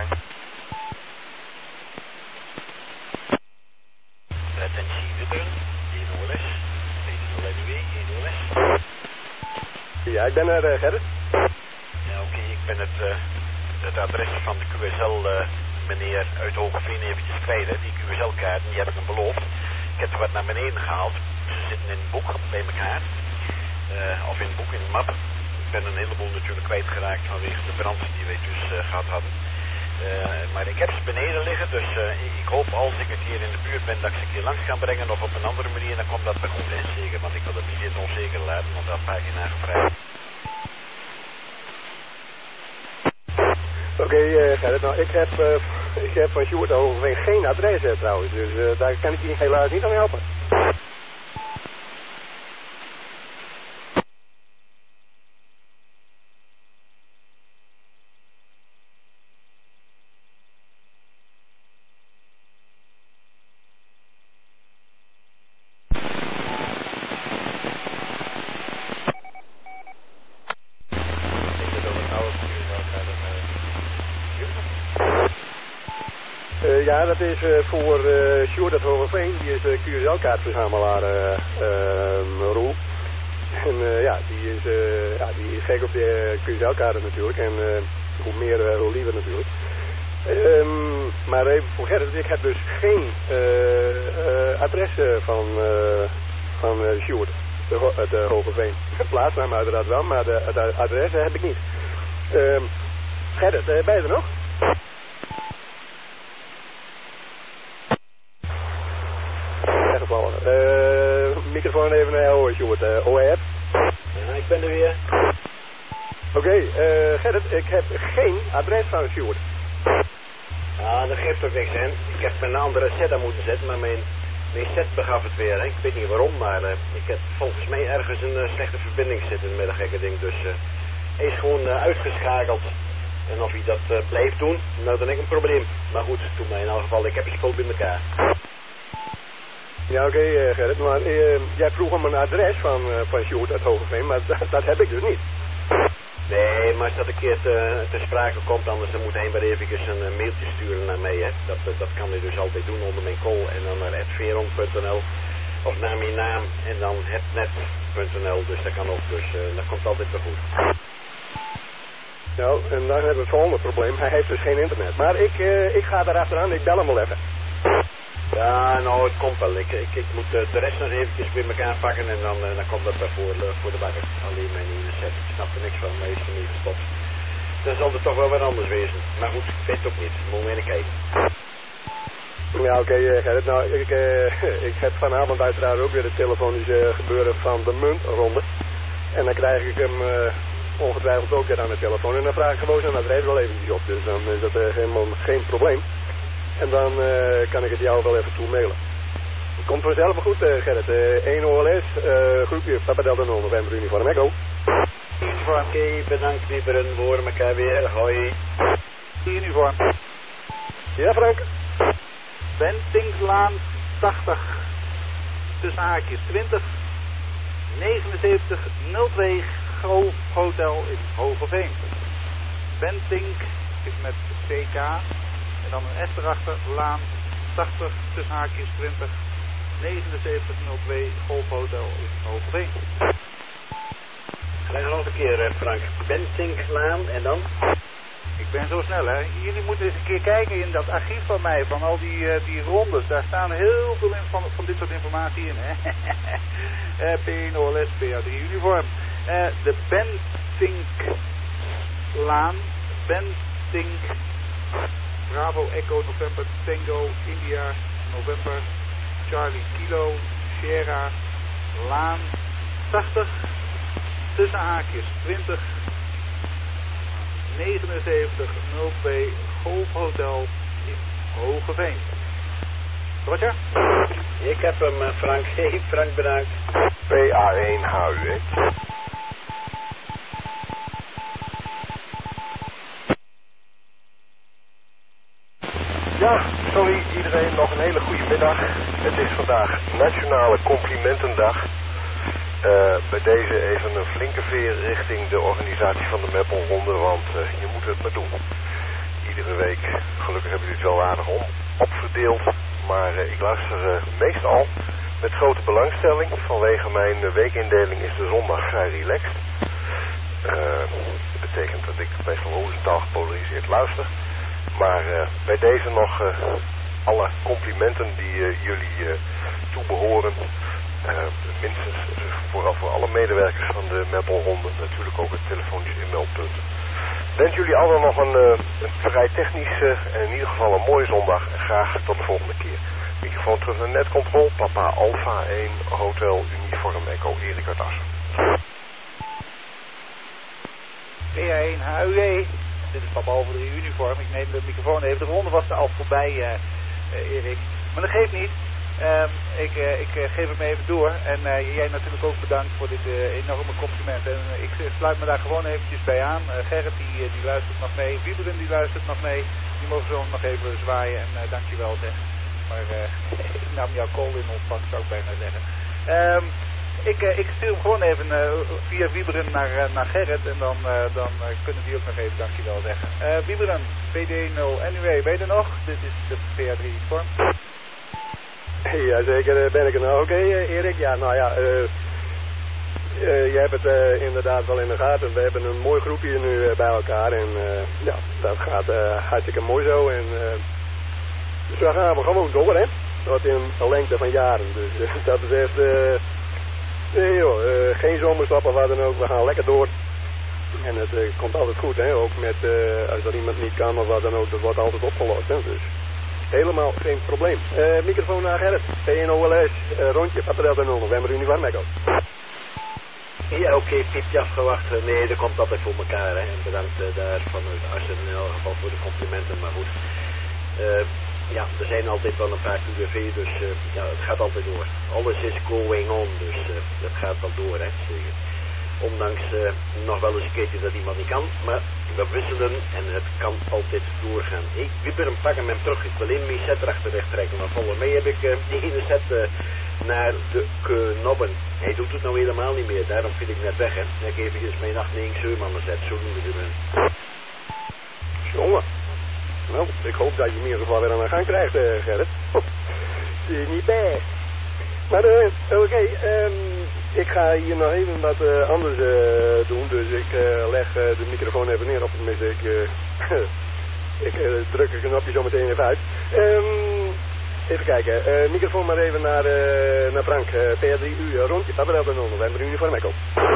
Retentie Witten, 1 OLS, 1 LNW, 1 OLS. Ja, ik ben er, Gerrit. Ja, oké, ik ben het adres van de QSL meneer uit Hogeveen eventjes kwijt. Die QSL-kaarten, die heb ik hem beloofd. Ik heb er wat naar beneden gehaald. Ze zitten in het boek bij elkaar. Of in het boek, in de map. Ik ben een heleboel natuurlijk kwijtgeraakt vanwege de brand die wij dus gehad hadden. Maar ik heb ze beneden liggen, dus ik hoop als ik het hier in de buurt ben dat ik ze een keer langs kan brengen of op een andere manier, dan komt dat bij goed in zeker, want ik wil het niet in het onzeker laten, want dat pagina gevraagd. Oké, Gerrit, nou ik heb van Sjoerd Hogeveen geen adres trouwens, dus daar kan ik je helaas niet aan helpen. Ja, dat is voor Sjoerd uit Hogeveen, die is QSL-kaartverzamelaar, Roel. En ja, die is gek op de QSL-kaarten natuurlijk en hoe meer, hoe liever natuurlijk. Maar even voor Gerrit, ik heb dus geen adres van Sjoerd uit Hogeveen. Plaatsnaam uiteraard wel, maar het adres heb ik niet. Gerrit, ben je er nog? Microfoon even naar jou, Sjoerd. OF? Ja, ik ben er weer. Oké, Gerrit, ik heb geen adres van Sjoerd. Ja, dat geeft ook niks, hè. Ik heb een andere set aan moeten zetten, maar mijn set begaf het weer, hè. Ik weet niet waarom, maar ik heb volgens mij ergens een slechte verbinding zitten met een gekke ding, dus hij is gewoon uitgeschakeld. En of hij dat blijft doen, nou dan heb ik een probleem. Maar goed, doe mij in elk geval, ik heb je spul bij elkaar. Ja, oké, Gerrit, maar jij vroeg om een adres van Sjoerd uit Hogeveen, maar dat heb ik dus niet. Nee, maar als dat een keer te sprake komt, anders dan moet hij maar eventjes een mailtje sturen naar mij, hè. Dat kan hij dus altijd doen onder mijn call en dan naar @veron.nl of naar mijn naam en dan hetnet.nl, dus dat kan ook, dus dat komt altijd wel goed. Nou, en dan hebben we het volgende probleem, hij heeft dus geen internet, maar ik ga daar achteraan, ik bel hem wel even. Ja, nou, het komt wel. Ik moet de rest nog eventjes bij elkaar pakken en dan komt dat wel voor de bakker. Alleen mijn nieuwe set. Ik snap er niks van, maar is er niet gestopt. Dan zal het toch wel wat anders wezen. Maar goed, ik weet het ook niet. Moet maar even kijken. Ja, oké, Gerrit. Nou, ik heb vanavond uiteraard ook weer het telefonische gebeuren van de muntronde. En dan krijg ik hem ongetwijfeld ook weer aan de telefoon. En dan vraag ik gewoon zijn adres wel eventjes op. Dus dan is dat helemaal geen probleem. En dan kan ik het jou wel even toe-mailen. Het komt vanzelf wel goed, Gerrit. 1 OLS, groepje Papa Delta 0 November Uniform Echo. Oké, bedankt lieveren voor elkaar weer. Hoi. Uniform. Ja, Frank? Bentingslaan 80, tussen haakjes 20, 7902 Grove Hotel in Hogeveen. Bentink is met CK en dan een S erachter, Laan 80, tussen haakjes 20, 7902 Golf Hotel in Hogeveen. Ga nog een keer, Frank. Bentinklaan en dan? Ik ben zo snel, hè. Jullie moeten eens een keer kijken in dat archief van mij, van al die rondes. Daar staan heel veel van dit soort informatie in, hè. P1 OLS, PA3 uniform. De Bentinklaan, Bentink, Bravo, Echo, November, Tango, India, November, Charlie, Kilo, Sierra, Laan, 80, tussen haakjes, 20, 7902 Golf Hotel in Hogeveen. Roger? Ik heb hem, Frank. Hey, Frank, bedankt. PA1 HUE. Ja, sorry iedereen, nog een hele goede middag. Het is vandaag Nationale Complimentendag. Bij deze even een flinke veer richting de organisatie van de Meppelronde, want je moet het maar doen. Iedere week, gelukkig hebben jullie het wel aardig opverdeeld, maar ik luister meestal met grote belangstelling. Vanwege mijn weekindeling is de zondag vrij relaxed. Dat betekent dat ik meestal horizontaal gepolariseerd luister. Maar bij deze nog alle complimenten die jullie toebehoren. Minstens vooral voor alle medewerkers van de Meppelronde. Natuurlijk ook het telefonisch inmeldpunt. Wens jullie allemaal nog een vrij technische en in ieder geval een mooie zondag. En graag tot de volgende keer. Microfoon terug naar Netcontrol. Papa Alpha 1 Hotel Uniform Echo Erik uit Assen. PA1 HUE. Dit is Papa Alpha 3 uniform. Ik neem de microfoon even. De ronde was er al voorbij, Erik. Maar dat geeft niet. Ik geef hem even door. En jij natuurlijk ook bedankt voor dit enorme compliment. En ik sluit me daar gewoon eventjes bij aan. Gerrit die luistert nog mee. Wieberen die luistert nog mee. Die mogen zo nog even zwaaien. En dankjewel zeg. Maar ik nam jouw call in ontvangst, zou ik bijna zeggen. Ik stuur hem gewoon even via Wieberen naar Gerrit. En dan kunnen die ook nog even dankjewel zeggen. Wieberen, PD0 NUW, weet je nog? Dit is de PA3 vorm. Jazeker, ben ik er nou. Oké, Erik. Ja, nou ja, je hebt het inderdaad wel in de gaten. We hebben een mooi groepje nu bij elkaar. En ja, dat gaat hartstikke mooi zo. En dus we gaan gewoon door, hè. Tot in een lengte van jaren. Dus dat is echt... nee joh, geen zomerstappen, waar dan ook. We gaan lekker door. En het komt altijd goed, hè. Ook met, als er iemand niet kan of wat dan ook, dat wordt altijd opgelost, hè. Dus helemaal geen probleem. Microfoon naar Gerrit. PNOLS, rondje, Papa Delta 0, November Uniform Echo. Ja, oké, Piepje afgewacht. Nee, dat komt altijd voor elkaar, hè. En bedankt daar vanuit Assen in elk geval voor de complimenten, maar goed. Ja, er zijn altijd wel een paar QV, dus ja, het gaat altijd door. Alles is going on, dus dat gaat wel door, hè. Zeker. Ondanks nog wel eens een keertje dat iemand niet kan, maar we wisselen en het kan altijd doorgaan. Ik wipper hem, pak hem terug. Ik wil in mijn set erachter wegtrekken, maar volgens mij heb ik die ene set naar de knobben. Hij doet het nou helemaal niet meer, daarom viel ik net weg, hè. Dan heb ik eventjes mijn 8-9 man set, zo noemen ze hem. Jongen. Nou, ik hoop dat je in ieder geval weer aan de gang krijgt, Gerrit. Zie je niet bij. Maar oké, ik ga hier nog even wat anders doen. Dus ik leg de microfoon even neer. Of tenminste, ik druk het knopje zo meteen even uit. Even kijken. Microfoon maar even naar Frank. PR3U rondje. Papa Delta 0, November Uniform Echo.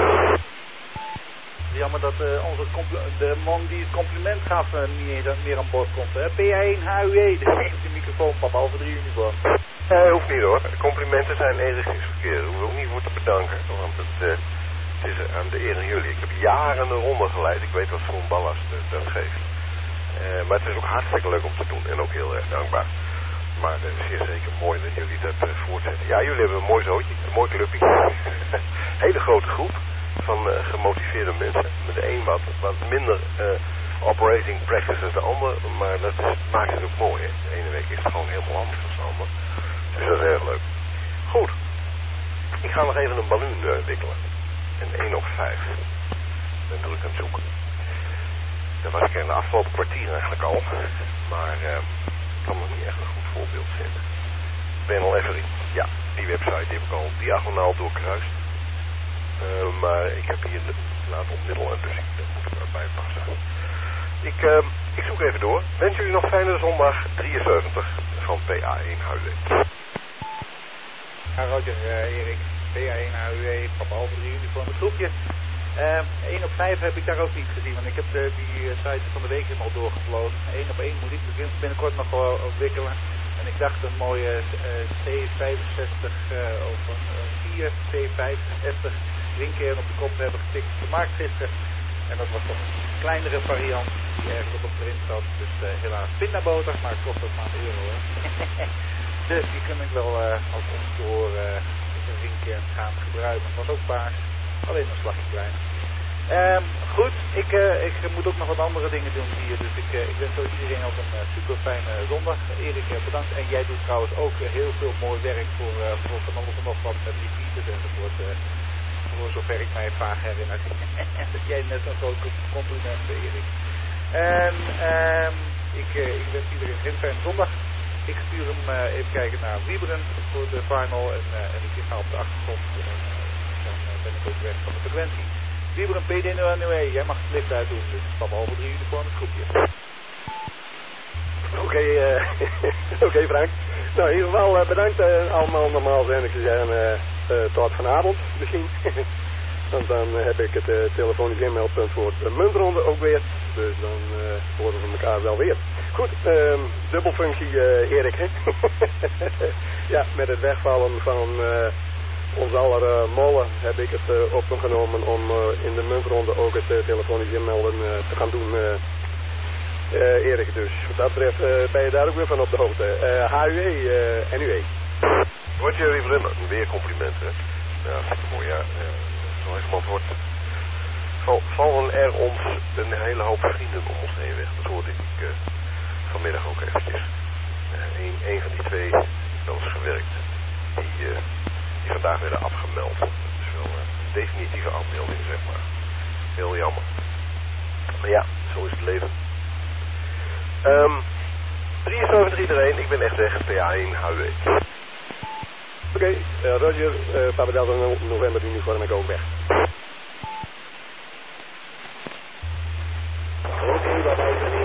Jammer dat de man die het compliment gaf niet meer aan boord komt. PA1 HUE, de microfoon, Papa Alpha 3 uniform. Hoeft niet hoor. Complimenten zijn enigszins verkeerd. Daar hoef ik ook niet voor te bedanken. Want het is aan de eer aan jullie. Ik heb jaren een ronde geleid. Ik weet wat voor een ballast dat geeft. Maar het is ook hartstikke leuk om te doen. En ook heel erg dankbaar. Maar het is zeer zeker mooi dat jullie dat voortzetten. Ja, jullie hebben een mooi zootje. Een mooi clubje. Hele grote groep van gemotiveerde mensen. Met de een wat minder operating practice dan de ander. Maar dat maakt het ook mooi. Hè? De ene week is het gewoon helemaal anders dan de ander. Dus dat is erg leuk. Goed. Ik ga nog even een balloon wikkelen. Een 1 op 5. Ik ben druk aan het zoeken. Dat was ik in de afgelopen kwartier eigenlijk al. Maar ik kan nog niet echt een goed voorbeeld vinden. Panel Every. Ja, die website die heb ik al diagonaal doorkruist. Maar ik heb hier laten ontmiddelen, dus dat moet ik erbij passen. Ik zoek even door. Wens jullie nog fijne zondag 73 van PA1 HUW. Ja, Roger, Erik. PA1 HUW, Papa Alpha 3 uniform het groepje. 1 op 5 heb ik daar ook niet gezien, want ik heb die site van de week helemaal doorgevlogen. 1 op 1 moet ik binnenkort nog wel ontwikkelen. En ik dacht een mooie C65 of een 4 C65 ringkern op de kop hebben getikt gemaakt gisteren. En dat was toch een kleinere variant die ergens op erin zat. Dus helaas pindaboter, maar het kost ook maar €1. Dus die kun ik wel als onstoor ringkern gaan gebruiken. Het was ook paars, alleen een slagje klein. Goed, ik moet ook nog wat andere dingen doen hier. Dus ik wens zo iedereen ook een super fijne zondag. Erik, bedankt. En jij doet trouwens ook heel veel mooi werk voor van alles en nog wat met repeaters enzovoort. Voor zover ik mij vaag herinner. Dat jij net een groot compliment, Erik. En ik wens iedereen een heel fijne zondag. Ik stuur hem even kijken naar Wieberen voor de final. En ik ga op de achtergrond. Dan ben ik ook weg van de frequentie. Wieberen PD0NOE, jij mag het licht uitdoen. Dus Papa Alpha 3 uniform het groepje. Oké, Frank. Nou, in ieder geval bedankt allemaal. Normaal zijn ik zijn tot vanavond misschien. Want dan heb ik het telefonisch inmeldpunt voor de muntronde ook weer. Dus dan horen we elkaar wel weer. Goed, dubbelfunctie Erik, hè? Ja, met het wegvallen van ons aller mollen heb ik het op me genomen om in de muntronde ook het telefonisch inmelden te gaan doen. Erik, dus wat dat betreft ben je daar ook weer van op de hoogte. HUE en UE. Roger Wieberen, weer complimenten. Ja, mooi, ja. Zo iemand wordt... Vallen er ons een hele hoop vrienden om ons heen weg. Dat hoorde ik vanmiddag ook eventjes. Een van die twee heeft wel eens gewerkt. Die vandaag werden afgemeld. Dus wel een definitieve afmelding, zeg maar. Heel jammer. Maar ja, zo is het leven. 73 iedereen, ik ben echt weg, PA1 HUW. Oké, Roger, Papa Delta november uniform, ik ook weg. Oké, bye bye.